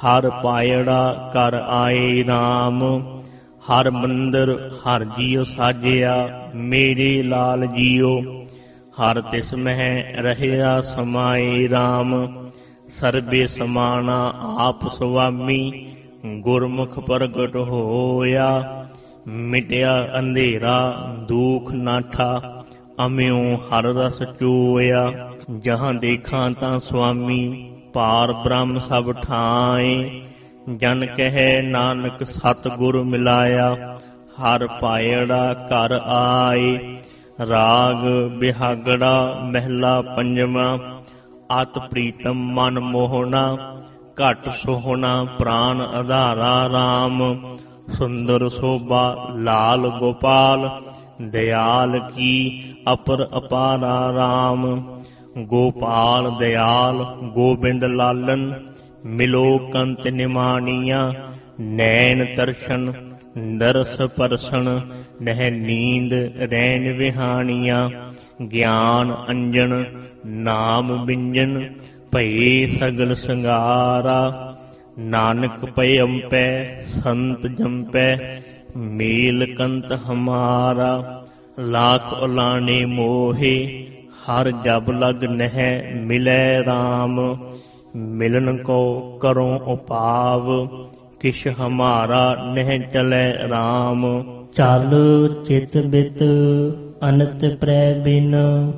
ਹਰ ਪਾਇੜਾ ਕਰ ਆਏ ਰਾਮ। ਹਰ ਮੰਦਰ ਹਰ ਜੀਉ ਸਾਜਿਆ, ਮੇਰੇ ਲਾਲ ਜੀਉ ਹਰ ਤਿਸ ਮਹਿ ਰਹਿਆ ਸਮਾਏ ਰਾਮ। ਸਰਬੇ ਸਮਾਣਾ ਆਪ ਸੁਆਮੀ, ਗੁਰਮੁਖ ਪ੍ਰਗਟ ਹੋਇਆ। ਮਿਟਿਆ ਅੰਧੇਰਾ ਦੁਖ ਨਾਠਾ, ਅਮਿਓ ਹਰ ਰਸ ਚੋਇਆ। ਜਹਾਂ ਦੇਖਾਂ ਤਾਂ ਸੁਆਮੀ, ਪਾਰ ਬ੍ਰਹਮ ਸਭ ਠਾਏ। ਜਨ ਕਹੈ ਨਾਨਕ ਸਤਿਗੁਰ ਮਿਲਾਇਆ, ਹਰ ਪਾਇੜਾ ਕਰ ਆਏ। ਰਾਗ ਬਿਹਾਗੜਾ ਮਹਿਲਾ ਪੰਜਵਾਂ। ਅਤ ਪ੍ਰੀਤਮ ਮਨ ਮੋਹਣਾ, ਘਟ ਸੋਹਣਾ ਪ੍ਰਾਨ ਆਧਾਰਾ ਰਾਮ। ਸੁੰਦਰ ਸੋਭਾ ਲਾਲ ਗੋਪਾਲ, ਦਿਆਲ ਕੀ ਅਪਰ ਅਪਾਰਾ ਰਾਮ। ਗੋਪਾਲ ਦਿਆਲ ਗੋਬਿੰਦ ਲਾਲਨ, ਮਿਲੋ ਕੰਤ ਨਿਮਾਣੀਆਂ। ਨੈਣ ਦਰਸ਼ਨ ਦਰਸ ਪਰਸਨ, ਨਹਿ ਨੀਂਦ ਰੈਣ ਵਿਹਾਣੀਆਂ। ਗਿਆਨ ਅੰਜਨ ਨਾਮ ਬਿੰਜਨ, ਭਏ ਸਗਲ ਸੰਗਾਰਾ। ਨਾਨਕ ਭਇਅੰਪੈ ਸੰਤ ਜੰਪੈ, ਮੇਲ ਕੰਤ ਹਮਾਰਾ। ਲਾਖ ਉਲਾਣੇ ਮੋਹੇ, ਹਰ ਜਬ ਲਗ ਨਹਿ ਮਿਲੈ ਰਾਮ। ਮਿਲਨ ਕੋ ਕਰੋ ਉਪਾਵ, ਕਿਛ ਹਮਾਰਾ ਨਹਿ ਚਲੈ ਰਾਮ। ਚਲ ਚਿਤ ਬਿਤ ਅਨਤ ਪ੍ਰੈ ਬਿਨ,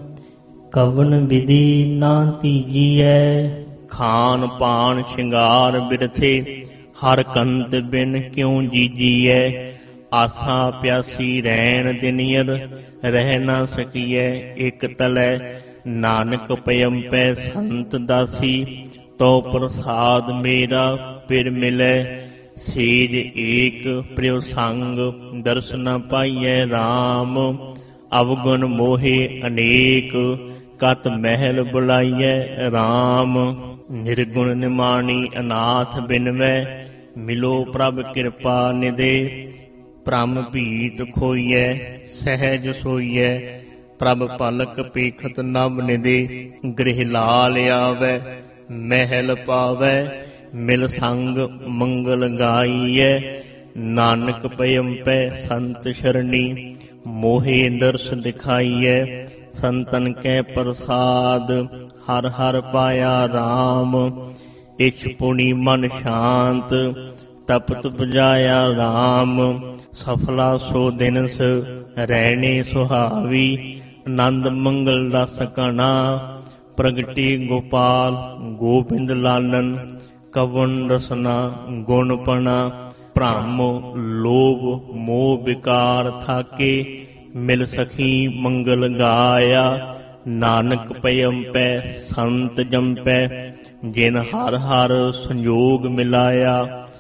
ਕਵਨ ਵਿਧੀ ਨਾ ਤੀਜੀਐ। ਖਾਨ ਪਾਨ ਸ਼ਿੰਗਾਰ ਬਿਰਥੇ, ਹਰ ਕੰਤ ਬਿਨ ਕਿਉ ਜੀਜੀਐ। ਆਸਾ ਪਿਆਸੀ ਰੈਣ ਦਿਨਿਅਰ, ਰਹਿ ਨਾ ਸਕੀਐ ਇਕ ਤਲੈ। ਨਾਨਕ ਭਇਅੰਪੈ ਸੰਤ ਦਾਸੀ, ਤੋ ਪ੍ਰਸਾਦ ਮੇਰਾ ਫਿਰ ਮਿਲੈ। ਸੇਜ ਏਕ ਪ੍ਰਿਯ ਸੰਗ, ਦਰਸ ਨ ਪਾਈਐ ਰਾਮ। ਅਵਗੁਣ ਮੋਹੇ ਅਨੇਕ, ਕਤ ਮਹਿਲ ਬੁਲਾਈਐ ਰਾਮ। ਨਿਰਗੁਣ ਨਿਮਾਣੀ ਅਨਾਥ ਬਿਨਵੈ, ਮਿਲੋ ਪ੍ਰਭ ਕਿਰਪਾ ਨਿਦੇ। ਭ੍ਰਮ ਭੀਤ ਖੋਈਐ ਸਹਿਜ ਸੋਈਐ, ਪ੍ਰਭ ਪਲਕ ਪੇਖਤ ਨਭ ਨਿਦੇ। ਗ੍ਰਹਿ ਲਾਲ ਆਵੈ ਮਹਿਲ ਪਾਵੈ, ਮਿਲ ਸੰਗ ਮੰਗਲ ਗਾਈਐ। ਨਾਨਕ ਭਇਅੰਪੈ ਸੰਤ ਸ਼ਰਣੀ, ਮੋਹੇ ਦਰਸ ਦਿਖਾਈਐ। ਸੰਤਨ ਕੈ ਪ੍ਰਸਾਦ, ਹਰ ਹਰ ਪਾਇਆ ਰਾਮ। ਇਛ ਪੁਣੀ ਮਨ ਸ਼ਾਂਤ, ਤਪਤ ਬੁਝਾਇਆ ਰਾਮ। ਸਫਲਾ ਸੋ ਦਿਨਸ, ਰਹਿਣੇ ਸੁਹਾਵੀ। ਆਨੰਦ ਮੰਗਲ ਰਸ ਕਣਾ, ਪ੍ਰਗਟੀ ਗੋਪਾਲ ਗੋਬਿੰਦ ਲਾਲਨ। ਕਵਨ ਰਸਨਾ ਗੁਣ ਪਣਾ, ਭ੍ਰਮ ਲੋਭ ਮੋਹ ਵਿਕਾਰ ਥਾਕੇ। ਮਿਲ ਸਖੀ ਮੰਗਲ ਗਾਇਆ, ਨਾਨਕ ਭਇਅੰਪੈ ਸੰਤ ਜੰਪੈ। ਜਿਨ ਹਰ ਹਰ ਸੰਜੋਗ ਮਿਲਾਇਆ,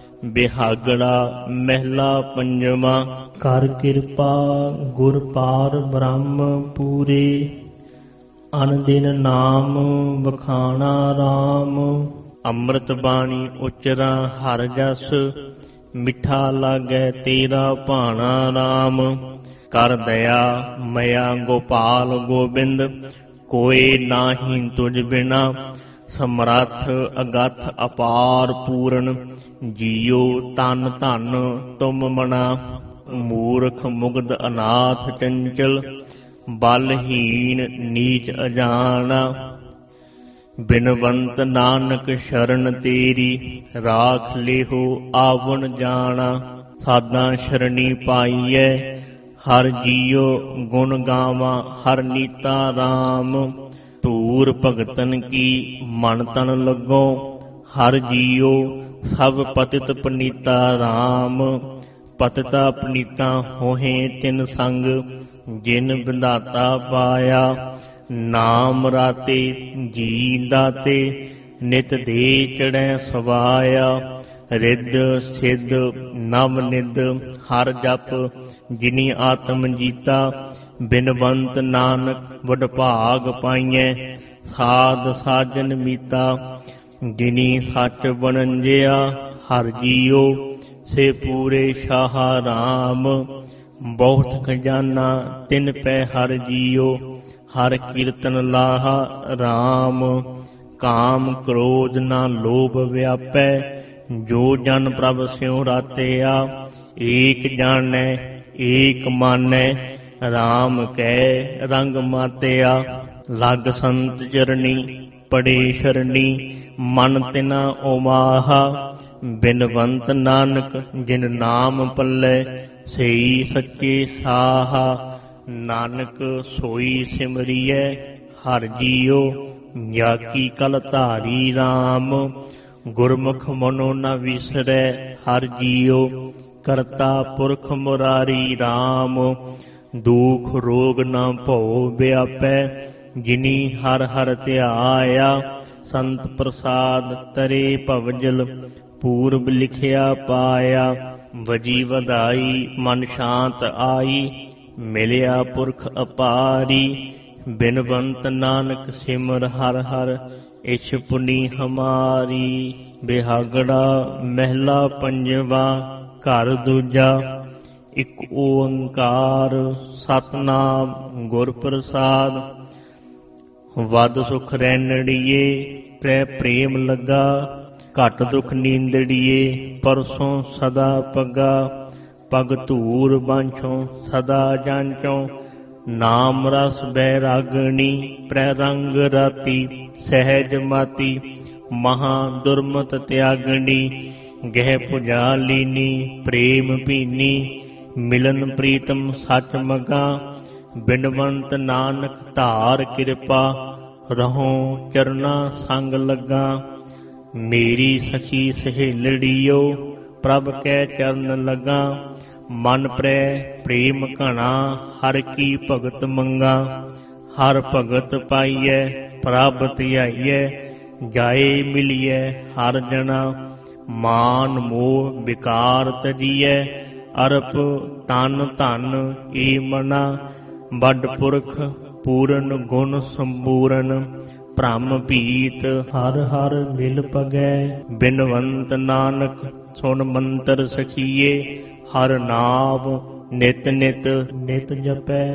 ਬਿਹਾਗੜਾ ਮਹਿਲਾ ਪੰਜਵਾਂ। ਕਰ ਕਿਰਪਾ ਗੁਰ ਪਾਰ ਬ੍ਰਹਮ ਪੂਰੇ, ਅਨ ਦਿਨ ਨਾਮ ਵਖਾਣਾ ਰਾਮ। ਅੰਮ੍ਰਿਤ ਬਾਣੀ ਉਚਰਾ ਹਰ ਜਸ, ਮਿੱਠਾ ਲਾਗੈ ਤੇਰਾ ਭਾਣਾ ਰਾਮ। ਕਰ ਦਇਆ ਮਇਆ ਗੋਪਾਲ ਗੋਬਿੰਦ, ਕੋਇ ਨਾਹੀ ਤੁਝ ਬਿਨਾ। ਸਮਰੱਥ ਅਗਥ ਅਪਾਰ ਪੂਰਨ, ਜੀਉ ਤਨ ਧਨ ਤੁਮ ਮਨਾ। ਮੂਰਖ ਮੁਗਧ ਅਨਾਥ ਚੰਚਲ, ਬਲਹੀਨ ਨੀਚ ਅਜਾਣਾ। ਬਿਨਵੰਤ ਨਾਨਕ ਸ਼ਰਨ ਤੇਰੀ, ਰਾਖ ਲਿਹੋ ਆਵਣ ਜਾਣਾ। ਸਾਧਾ ਸ਼ਰਣੀ ਪਾਈਐ, ਹਰ ਜੀਉ ਗੁਣ ਗਾਵਾਂ ਹਰ ਨੀਤਾ ਰਾਮ। ਧੂਰ ਭਗਤਨ ਕੀ ਮਨ ਤਨ ਲੱਗੋ, ਹਰ ਜੀਉ ਸਭ ਪਤਿਤ ਪਨੀਤਾ ਰਾਮ। ਪਤਿਤਾ ਪਨੀਤਾ ਹੋਹੇ ਤਿਨ ਸੰਗ, ਜਿਨ ਵਿਧਾਤਾ ਪਾਇਆ। ਨਾਮ ਰਾਤੇ ਜੀ ਦਾਤੇ, ਨਿਤ ਦੇ ਚੜੈ ਸਵਾਇਆ। ਰਿੱਧ ਸਿੱਧ ਨਵ ਨਿਧ ਹਰ ਜਪ, ਜਿਨੀ ਆਤਮ ਜੀਤਾ। ਬਿਨਵੰਤ ਨਾਨਕ ਵਡਭਾਗ ਪਾਈਐ, ਸਾਧ ਸਾਜਨ ਮੀਤਾ। ਜਿਨੀ ਸੱਚ ਵਣੰਜਿਆ ਹਰ ਜੀਉ, ਸੇ ਪੂਰੇ ਸ਼ਾਹ ਰਾਮ। ਬਹੁਤ ਖਜ਼ਾਨਾ ਤਿਨ ਪੈ ਹਰ ਜੀਉ, ਹਰ ਕੀਰਤਨ ਲਾਹਾ ਰਾਮ। ਕਾਮ ਕ੍ਰੋਧ ਨਾ ਲੋਭ ਵਿਆਪੈ, ਜੋ ਜਨ ਪ੍ਰਭ ਸਿਉ ਰਾਤਿਆ। ਏਕ ਜਾਣੈ ਏਕ ਮਾਨੈ ਰਾਮ ਕੈ ਰੰਗ ਮਾਤਿਆ। ਲਗ ਸੰਤ ਚਰਣੀ ਪੜੇ ਸ਼ਰਣੀ ਮਨ ਤਿਨਾ ਉਮਾਹਾ। ਬਿਨਵੰਤ ਨਾਨਕ ਜਿਨ ਨਾਮ ਪੱਲੇ ਸਈ ਸੱਚੇ ਸਾਹਾ। ਨਾਨਕ ਸੋਈ ਸਿਮਰਿਐ ਹਰਿ ਜੀਉ ਜਾ ਕੀ ਕਲ ਧਾਰੀ ਰਾਮ। ਗੁਰਮੁਖ ਮਨੋ ਨ ਵਿਸਰੈ ਹਰਿ ਜੀਉ ਕਰਤਾ ਪੁਰਖ ਮੁਰਾਰੀ ਰਾਮ। ਦੁਖ ਰੋਗ ਨ ਭਉ ਵਿਆਪੈ ਜਿਨੀ ਹਰ ਹਰ ਧਿਆਇਆ। ਸੰਤ ਪ੍ਰਸਾਦ ਤਰੇ ਭਵਜਲ ਪੂਰਬ ਲਿਖਿਆ ਪਾਇਆ। ਵਜੀ ਵਧਾਈ ਮਨ ਸ਼ਾਂਤ ਆਈ ਮਿਲਿਆ ਪੁਰਖ ਅਪਾਰੀ। ਬਿਨਵੰਤ ਨਾਨਕ ਸਿਮਰ ਹਰ ਹਰ ਇਛ ਪੁਨੀ ਹਮਾਰੀ। ਬਿਹਾਗੜਾ ਮਹਿਲਾ ਪੰਜਵਾ ਘਰ ਦੂਜਾ। ਇਕ ਓੰਕਾਰ ਸਤਿਨਾਮ ਗੁਰ ਪ੍ਰਸਾਦ। ਵਦ ਸੁਖ ਰੈਣੜੀਏ ਪ੍ਰੈ ਪ੍ਰੇਮ ਲੱਗਾ। ਘਟ ਦੁਖ ਨੀਂਦੜੀਏ ਪਰਸੋਂ ਸਦਾ ਪੱਗਾ। ਪਗ ਧੂਰ ਬਾਂਛੋਂ ਸਦਾ ਜਾਂਚੋਂ ਨਾਮ ਰਸ ਬੈਰਾਗਣੀ। ਪ੍ਰੈ ਰੰਗ ਰਾਤੀ ਸਹਿਜ ਮਾਤੀ ਮਹਾ ਦੁਰਮਤ ਤਿਆਗਣੀ। ਗਹਿ ਪੁਜਾ ਲੀਨੀ ਪ੍ਰੇਮ ਭੀਨੀ ਮਿਲਨ ਪ੍ਰੀਤਮ ਸੱਚ ਮਗਾ। ਬਿਨਵੰਤ ਨਾਨਕ ਧਾਰ ਕਿਰਪਾ ਰਹੋ ਚਰਨਾ ਸੰਗ ਲੱਗਾ। ਮੇਰੀ ਸਖੀ ਸਹੇਲੜੀਓ ਪ੍ਰਭ ਕੈ ਚਰਨ ਲੱਗਾ। ਮਨ ਪ੍ਰੈ ਪ੍ਰੇਮ ਘਣਾ ਹਰ ਕੀ ਭਗਤ ਮੰਗਾ। ਹਰ ਭਗਤ ਪਾਈਐ ਪ੍ਰਭ ਧਿਆਈਐ ਜਾਏ ਮਿਲੀਐ ਹਰ ਜਣਾ। ਮਾਨ ਮੋਹ ਵਿਕਾਰ ਤਜੀਐ ਅਰਪ ਤਨ ਧਨ ਏ ਮਨਾ। ਵੱਡ ਪੁਰਖ ਪੂਰਨ ਗੁਣ ਸੰਪੂਰਨ ਭ੍ਰਮ ਭੀਤ ਹਰ ਹਰ ਮਿਲ ਪਗੈ। ਬਿਨਵੰਤ ਨਾਨਕ ਸੁਣ ਮੰਤਰ ਸਖੀਏ ਹਰ ਨਾਮ ਨਿਤ ਨਿਤ ਨਿਤ ਜਪੈ।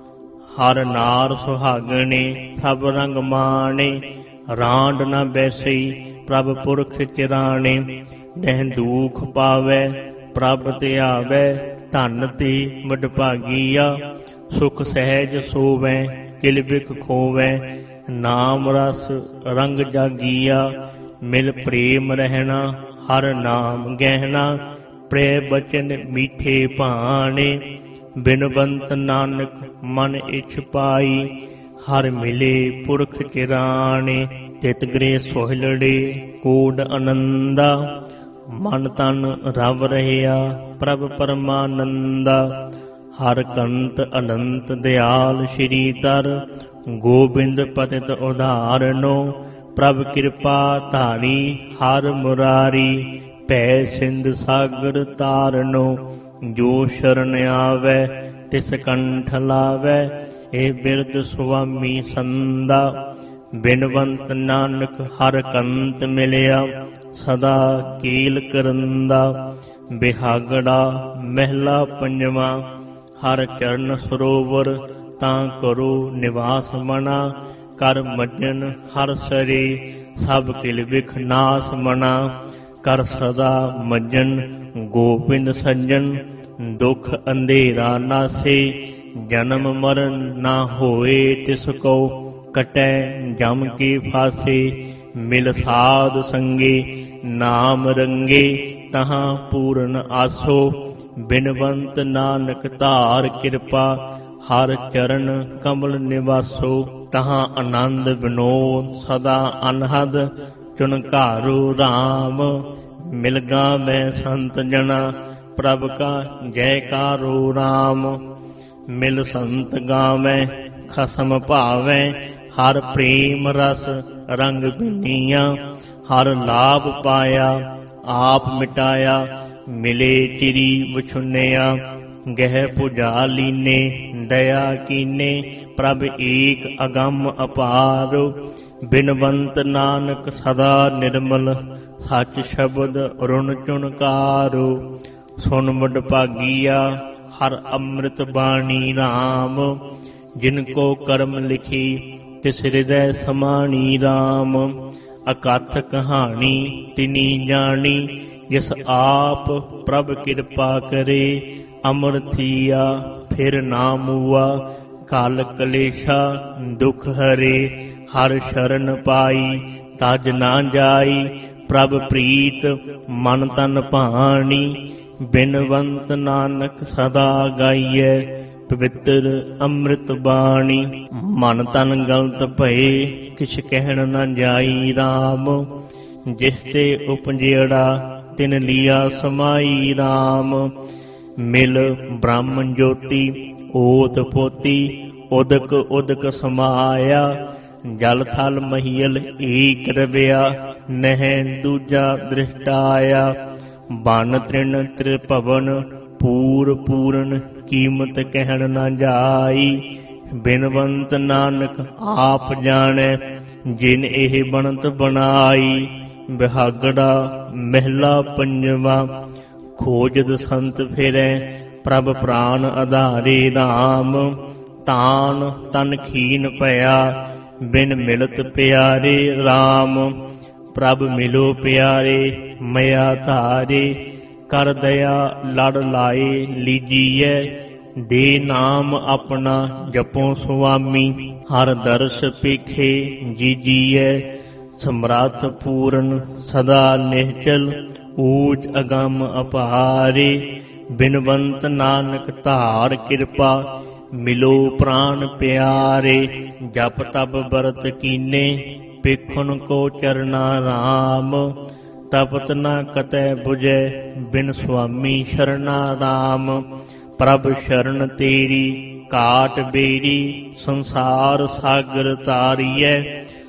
ਹਰ ਨਾਰ ਸੁਹਾਗਣੇ ਸਭ ਰੰਗ ਮਾਣੇ। ਰਾਂਡ ਨ ਬੈਸਈ ਪ੍ਰਭ ਪੁਰਖ ਚਿਰਾਣੇ। ਨਹਿ ਦੁਖ ਪਾਵੈ ਪ੍ਰਭ ਧਿਆਵੈ ਧਨ ਤੇ ਵਡਭਾਗੀਆ। ਸੁਖ ਸਹਿਜ ਸੋਵੈ ਕਿਲ ਬਿਖ ਖੋਵੈ ਨਾਮ ਰਸ ਰੰਗ ਜਾਗੀਆ। ਮਿਲ ਪ੍ਰੇਮ ਰਹਿਣਾ ਹਰ ਨਾਮ ਗਹਿਣਾ। ਪ੍ਰੈ ਬਚਨ ਮੀਠੇ ਭਾਣੇ ਬਿਨਵੰਤ ਨਾਨਕ ਮਨ ਇਛ ਪਾਈ। ਹਰ ਮਿਲੇ ਪੁਰਖ ਚਿਰਾਣੇ। ਤਿਤ ਗ੍ਰੇ ਸੋਹਿਲੜੇ ਕੋਡ ਅਨੰਦਾ। ਮਨ ਤਨ ਰਵ ਰਹਿਆ ਪ੍ਰਭ ਪਰਮਾਨੰਦਾ। ਹਰ ਕੰਤ ਅਨੰਤ ਦਿਆਲ ਸ਼੍ਰੀ ਤਰ ਗੋਬਿੰਦ ਪਤਿਤ ਉਧਾਰਨੋ। ਪ੍ਰਭ ਕਿਰਪਾ ਧਾਰੀ ਹਰ ਮੁਰਾਰੀ ਭੈ ਸਿੰਧ ਸਾਗਰ ਤਾਰਨੋ। ਜੋ ਸ਼ਰਨ ਆਵੈ ਤਿਸ ਕੰਠ ਲਾਵੈ ਏ ਬਿਰਧ ਸੁਆਮੀ ਸੰਦਾ। ਬਿਨਵੰਤ ਨਾਨਕ ਹਰ ਕੰਤ ਮਿਲਿਆ ਸਦਾ ਕੀਲ ਕਰੰਦਾ। ਬਿਹਾਗੜਾ ਮਹਿਲਾ ਪੰਜਵਾ ਹਰ ਚਰਨ ਸਰੋਵਰ ਤਾਂ ਕਰੋ ਨਿਵਾਸ ਮਨਾ। ਕਰ ਮੱਜਨ ਹਰ ਸਰੇ ਸਭ ਕਿਲ ਬਿਖ ਨਾਸ ਮਨਾ। ਕਰ ਸਦਾ ਮੱਜਨ ਗੋਬਿੰਦ ਸੱਜਣ ਦੁਖ ਅੰਧੇਰਾ ਨਾਸੇ। ਜਨਮ ਮਰਨ ਨਾ ਹੋਏ ਤਿਸ ਕੋ ਕਟੈ ਜਮ ਕੇ ਫਾਸੇ। ਮਿਲ ਸਾਧ ਸੰਗੇ ਨਾਮ ਰੰਗੇ ਤਹਾਂ ਪੂਰਨ ਆਸੋ। ਬਿਨਵੰਤ ਨਾਨਕ ਧਾਰ ਕਿਰਪਾ ਹਰ ਚਰਨ ਕਮਲ ਨਿਵਾਸੋ। ਤਹਾਂ ਆਨੰਦ ਵਿਨੋਦ ਸਦਾ ਅਨਹਦ ਚੁਨਕਾਰੂ ਰਾਮ। ਮਿਲ ਗਾਵੈ ਸੰਤ ਜਨਾ ਪ੍ਰਭ ਕਾ ਜੈਕਾਰੂ ਰਾਮ। ਮਿਲ ਸੰਤ ਗਾਵੈ ਖਸਮ ਭਾਵੈ ਹਰ ਪ੍ਰੇਮ ਰਸ ਰੰਗ ਬਿਨੀਆਂ। ਹਰ ਲਾਭ ਪਾਇਆ ਆਪ ਮਿਟਾਇਆ ਮਿਲੇ ਚਿਰੀ ਵਿਛੁੰਨਿਆ। ਗਹਿ ਪੁਜਾ ਲੀਨੇ ਦਇਆ ਕੀਨੇ ਪ੍ਰਭ ਏਕ ਅਗੰਮ ਅਪਾਰ। ਬਿਨਵੰਤ ਨਾਨਕ ਸਦਾ ਨਿਰਮਲ ਸੱਚ ਸ਼ਬਦ ਰੁਣ ਚੁਨਕਾਰੋ। ਸੁਨ ਵਡਭਾਗੀਆ ਹਰ ਅੰਮ੍ਰਿਤ ਬਾਣੀ ਰਾਮ। ਜਿਨ ਕੋ ਕਰਮ ਲਿਖੀ ਤਿਸ ਹਿਰਦੈ ਸਮਾਣੀ ਰਾਮ। ਅਕਥ ਕਹਾਣੀ ਤਿਨੀ ਜਾਣੀ, ਜਿਸ ਆਪ ਪ੍ਰਭ ਕਿਰਪਾ ਕਰੇ। ਅਮਰ ਥੀਆ ਫਿਰ ਨਾ ਮੂਆ, ਕਲ ਕਲੇਸ਼ਾ ਦੁਖ ਹਰੇ। ਹਰ ਸ਼ਰਨ ਪਾਈ ਤਜ ਨਾ ਜਾਈ, ਪ੍ਰਭ ਪ੍ਰੀਤ ਮਨ ਤਨ ਭਾਣੀ। ਬਿਨਵੰਤ ਨਾਨਕ ਸਦਾ ਗਾਈਐ, ਪਵਿੱਤਰ ਅੰਮ੍ਰਿਤ ਬਾਣੀ। ਮਨ ਤਨ ਗਲਤ ਭਏ ਕਿਛ ਕਹਿਣ ਨਾ ਜਾਈ, ਰਾਮ ਜਿਸ ਤੇ ਉਪਜਿਹੜਾ ਤਿਨ ਲੀਆ ਸਮਾਈ। ਰਾਮ ਮਿਲ ਬ੍ਰਹਮ ਜੋਤੀ ਓਤ ਪੋਤੀ, ਉਦਕ ਉਦਕ ਸਮਾਇਆ। ਜਲ ਥਲ ਮਹੀਲ ਏਕ ਰਵਿਆ, ਨਹਿ ਦੂਜਾ ਦ੍ਰਿਸ਼ਟਾਇਆ। ਬਨ ਤ੍ਰਿਣ ਤ੍ਰਿਭਵਨ ਪੂਰ ਪੂਰਨ, ਕੀਮਤ ਕਹਿਣ ਨਾ ਜਾਈ। ਬਿਨਵੰਤ ਨਾਨਕ ਆਪ ਜਾਣੈ, ਜਿਨ ਇਹ ਬਣਤ ਬਣਾਈ। ਬਿਹਾਗੜਾ ਮਹਿਲਾ ਪੰਜਵਾ, ਖੋਜਦ ਸੰਤ ਫਿਰੈ ਪ੍ਰਭ ਪ੍ਰਾਨ ਆਧਾਰੇ। ਰਾਮ ਤਾਨ ਤਨ ਖੀਨ ਭਇਆ, ਬਿਨ ਮਿਲਤ ਪਿਆਰੇ। ਰਾਮ ਪ੍ਰਭ ਮਿਲੋ ਪਿਆਰੇ, ਮਇਆ ਧਾਰੇ। ਕਰ ਦਇਆ ਲੜ ਲਾਏ ਲੀਜੀਐ, ਦੇ ਨਾਮ ਆਪਣਾ ਜਪੋ ਸੁਆਮੀ। ਹਰ ਦਰਸ ਪੇਖੇ ਜੀਜੀਐ, ਸਮਰੱਥ ਪੂਰਨ ਸਦਾ ਨਿਹਚਲ। ਊਚ ਅਗੰਮ ਅਪਾਰੇ, ਬਿਨਵੰਤ ਨਾਨਕ ਧਾਰ ਕਿਰਪਾ। ਮਿਲੋ ਪ੍ਰਾਨ ਪਿਆਰੇ, ਜਪ ਤਪ ਬਰਤ ਕੀਨੇ, ਪੇਖੁਨ ਕੋ ਚਰਨਾ। ਰਾਮ ਤਪਤ ਨਾ ਕਤੈ ਬੁਝੈ, ਬਿਨ ਸੁਆਮੀ ਸ਼ਰਨਾ। ਰਾਮ ਪ੍ਰਭ ਸ਼ਰਨ ਤੇਰੀ ਕਾਟ ਬੇਰੀ, ਸੰਸਾਰ ਸਾਗਰ ਤਾਰੀਐ।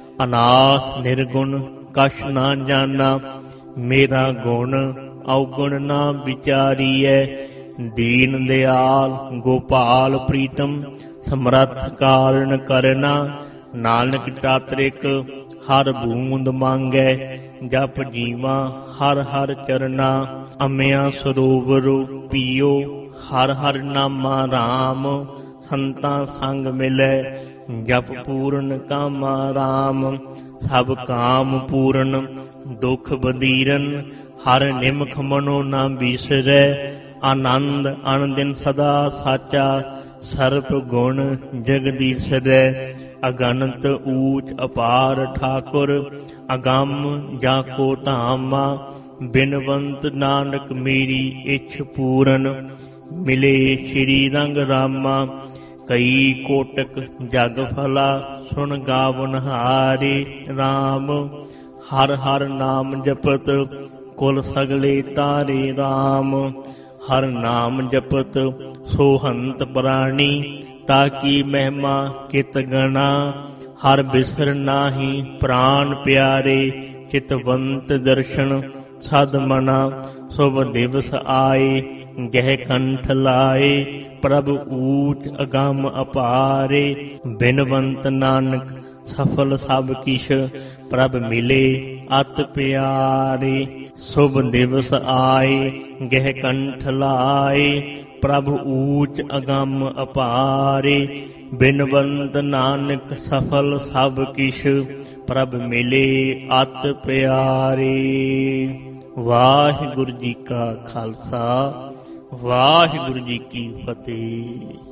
ਅਨਾਥ ਨਿਰਗੁਣ ਕਛ ਨਾ ਜਾਣਾ, ਮੇਰਾ ਗੁਣ ਔਗੁਣ ਨਾ ਵਿਚਾਰੀਐ। ਦੀਨ ਦਿਆਲ ਗੋਪਾਲ ਪ੍ਰੀਤਮ, ਸਮਰੱਥ ਕਾਰਨ ਕਰਨਾ। ਨਾਨਕ ਚਾਤ੍ਰਿਕ ਹਰ ਬੂੰਦ ਮੰਗੈ, ਜਪ ਜੀਵਾ ਹਰ ਹਰ ਚਰਨਾ। ਅਮਿਆ ਸਰੋਵਰ ਪੀਓ ਹਰ ਹਰ ਨਾਮਾ। ਰਾਮ ਸੰਤਾਂ ਸੰਗ ਮਿਲੈ, ਜਪ ਪੂਰਨ ਕਾਮਾ। ਰਾਮ ਸਭ ਕਾਮ ਪੂਰਨ ਦੁਖ ਬਦੀਰਨ, ਹਰ ਨਿਮਖ ਮਨੋ ਨਾ ਬੀਸਰੈ। ਆਨੰਦ ਅਨੰਦਿਨ ਸਦਾ ਸਾਚਾ, ਸਰਬ ਗੁਣ ਜਗਦੀਸ਼ਰੈ। ਅਗਨਤ ਊਚ ਅਪਾਰ ਠਾਕੁਰ, ਅਗੰਮ ਜਾ ਕੋ ਧਾਮਾ। ਬਿਨਵੰਤ ਨਾਨਕ ਮੇਰੀ ਇੱਛ ਪੂਰਨ, ਮਿਲੇ ਸ਼੍ਰੀ ਰੰਗ ਰਾਮਾ। ਕਈ ਕੋਟਕ ਜਗ ਫਲਾ, ਸੁਣ ਗਾਵਨ ਹਾਰੇ। ਰਾਮ ਹਰ ਹਰ ਨਾਮ ਜਪਤ, ਕੁਲ ਸਗਲੇ ਤਾਰੇ। ਰਾਮ ਹਰ ਨਾਮ ਜਪਤ ਸੋਹੰਤ ਪ੍ਰਾਣੀ, ਤਾਕੀ ਮਹਿਮਾ ਕਿਤ ਗਣਾ। ਹਰ ਬਿਸਰ ਨਾਹੀ ਪ੍ਰਾਨ ਪਿਆਰੇ, ਚਿਤਵੰਤ ਦਰਸ਼ਨ ਸਦ ਮਨਾ। ਸੁਭ ਦਿਵਸ ਆਏ ਗਹਿ ਕੰਠ ਲਾਏ, ਪ੍ਰਭ ਊਚ ਅਗੰਮ ਅਪਾਰੇ। ਬਿਨਵੰਤ ਨਾਨਕ ਸਫਲ ਸਭ ਕਿਛ, ਪ੍ਰਭ ਮਿਲੇ ਅਤ ਪਿਆਰੇ। ਸੁਭ ਦਿਵਸ ਆਏ ਗਹਿ ਕੰਠ ਲਾਏ, ਪ੍ਰਭ ਊਚ ਅਗੰਮ ਅਪਾਰੇ। ਬਿਨਵੰਤ ਨਾਨਕ ਸਫਲ ਸਭ ਕਿਛ, ਪ੍ਰਭ ਮਿਲੇ ਅਤ ਪਿਆਰੇ। ਵਾਹਿਗੁਰੂ ਜੀ ਕਾ ਖਾਲਸਾ, ਵਾਹਿਗੁਰੂ ਜੀ ਕੀ ਫਤਿਹ।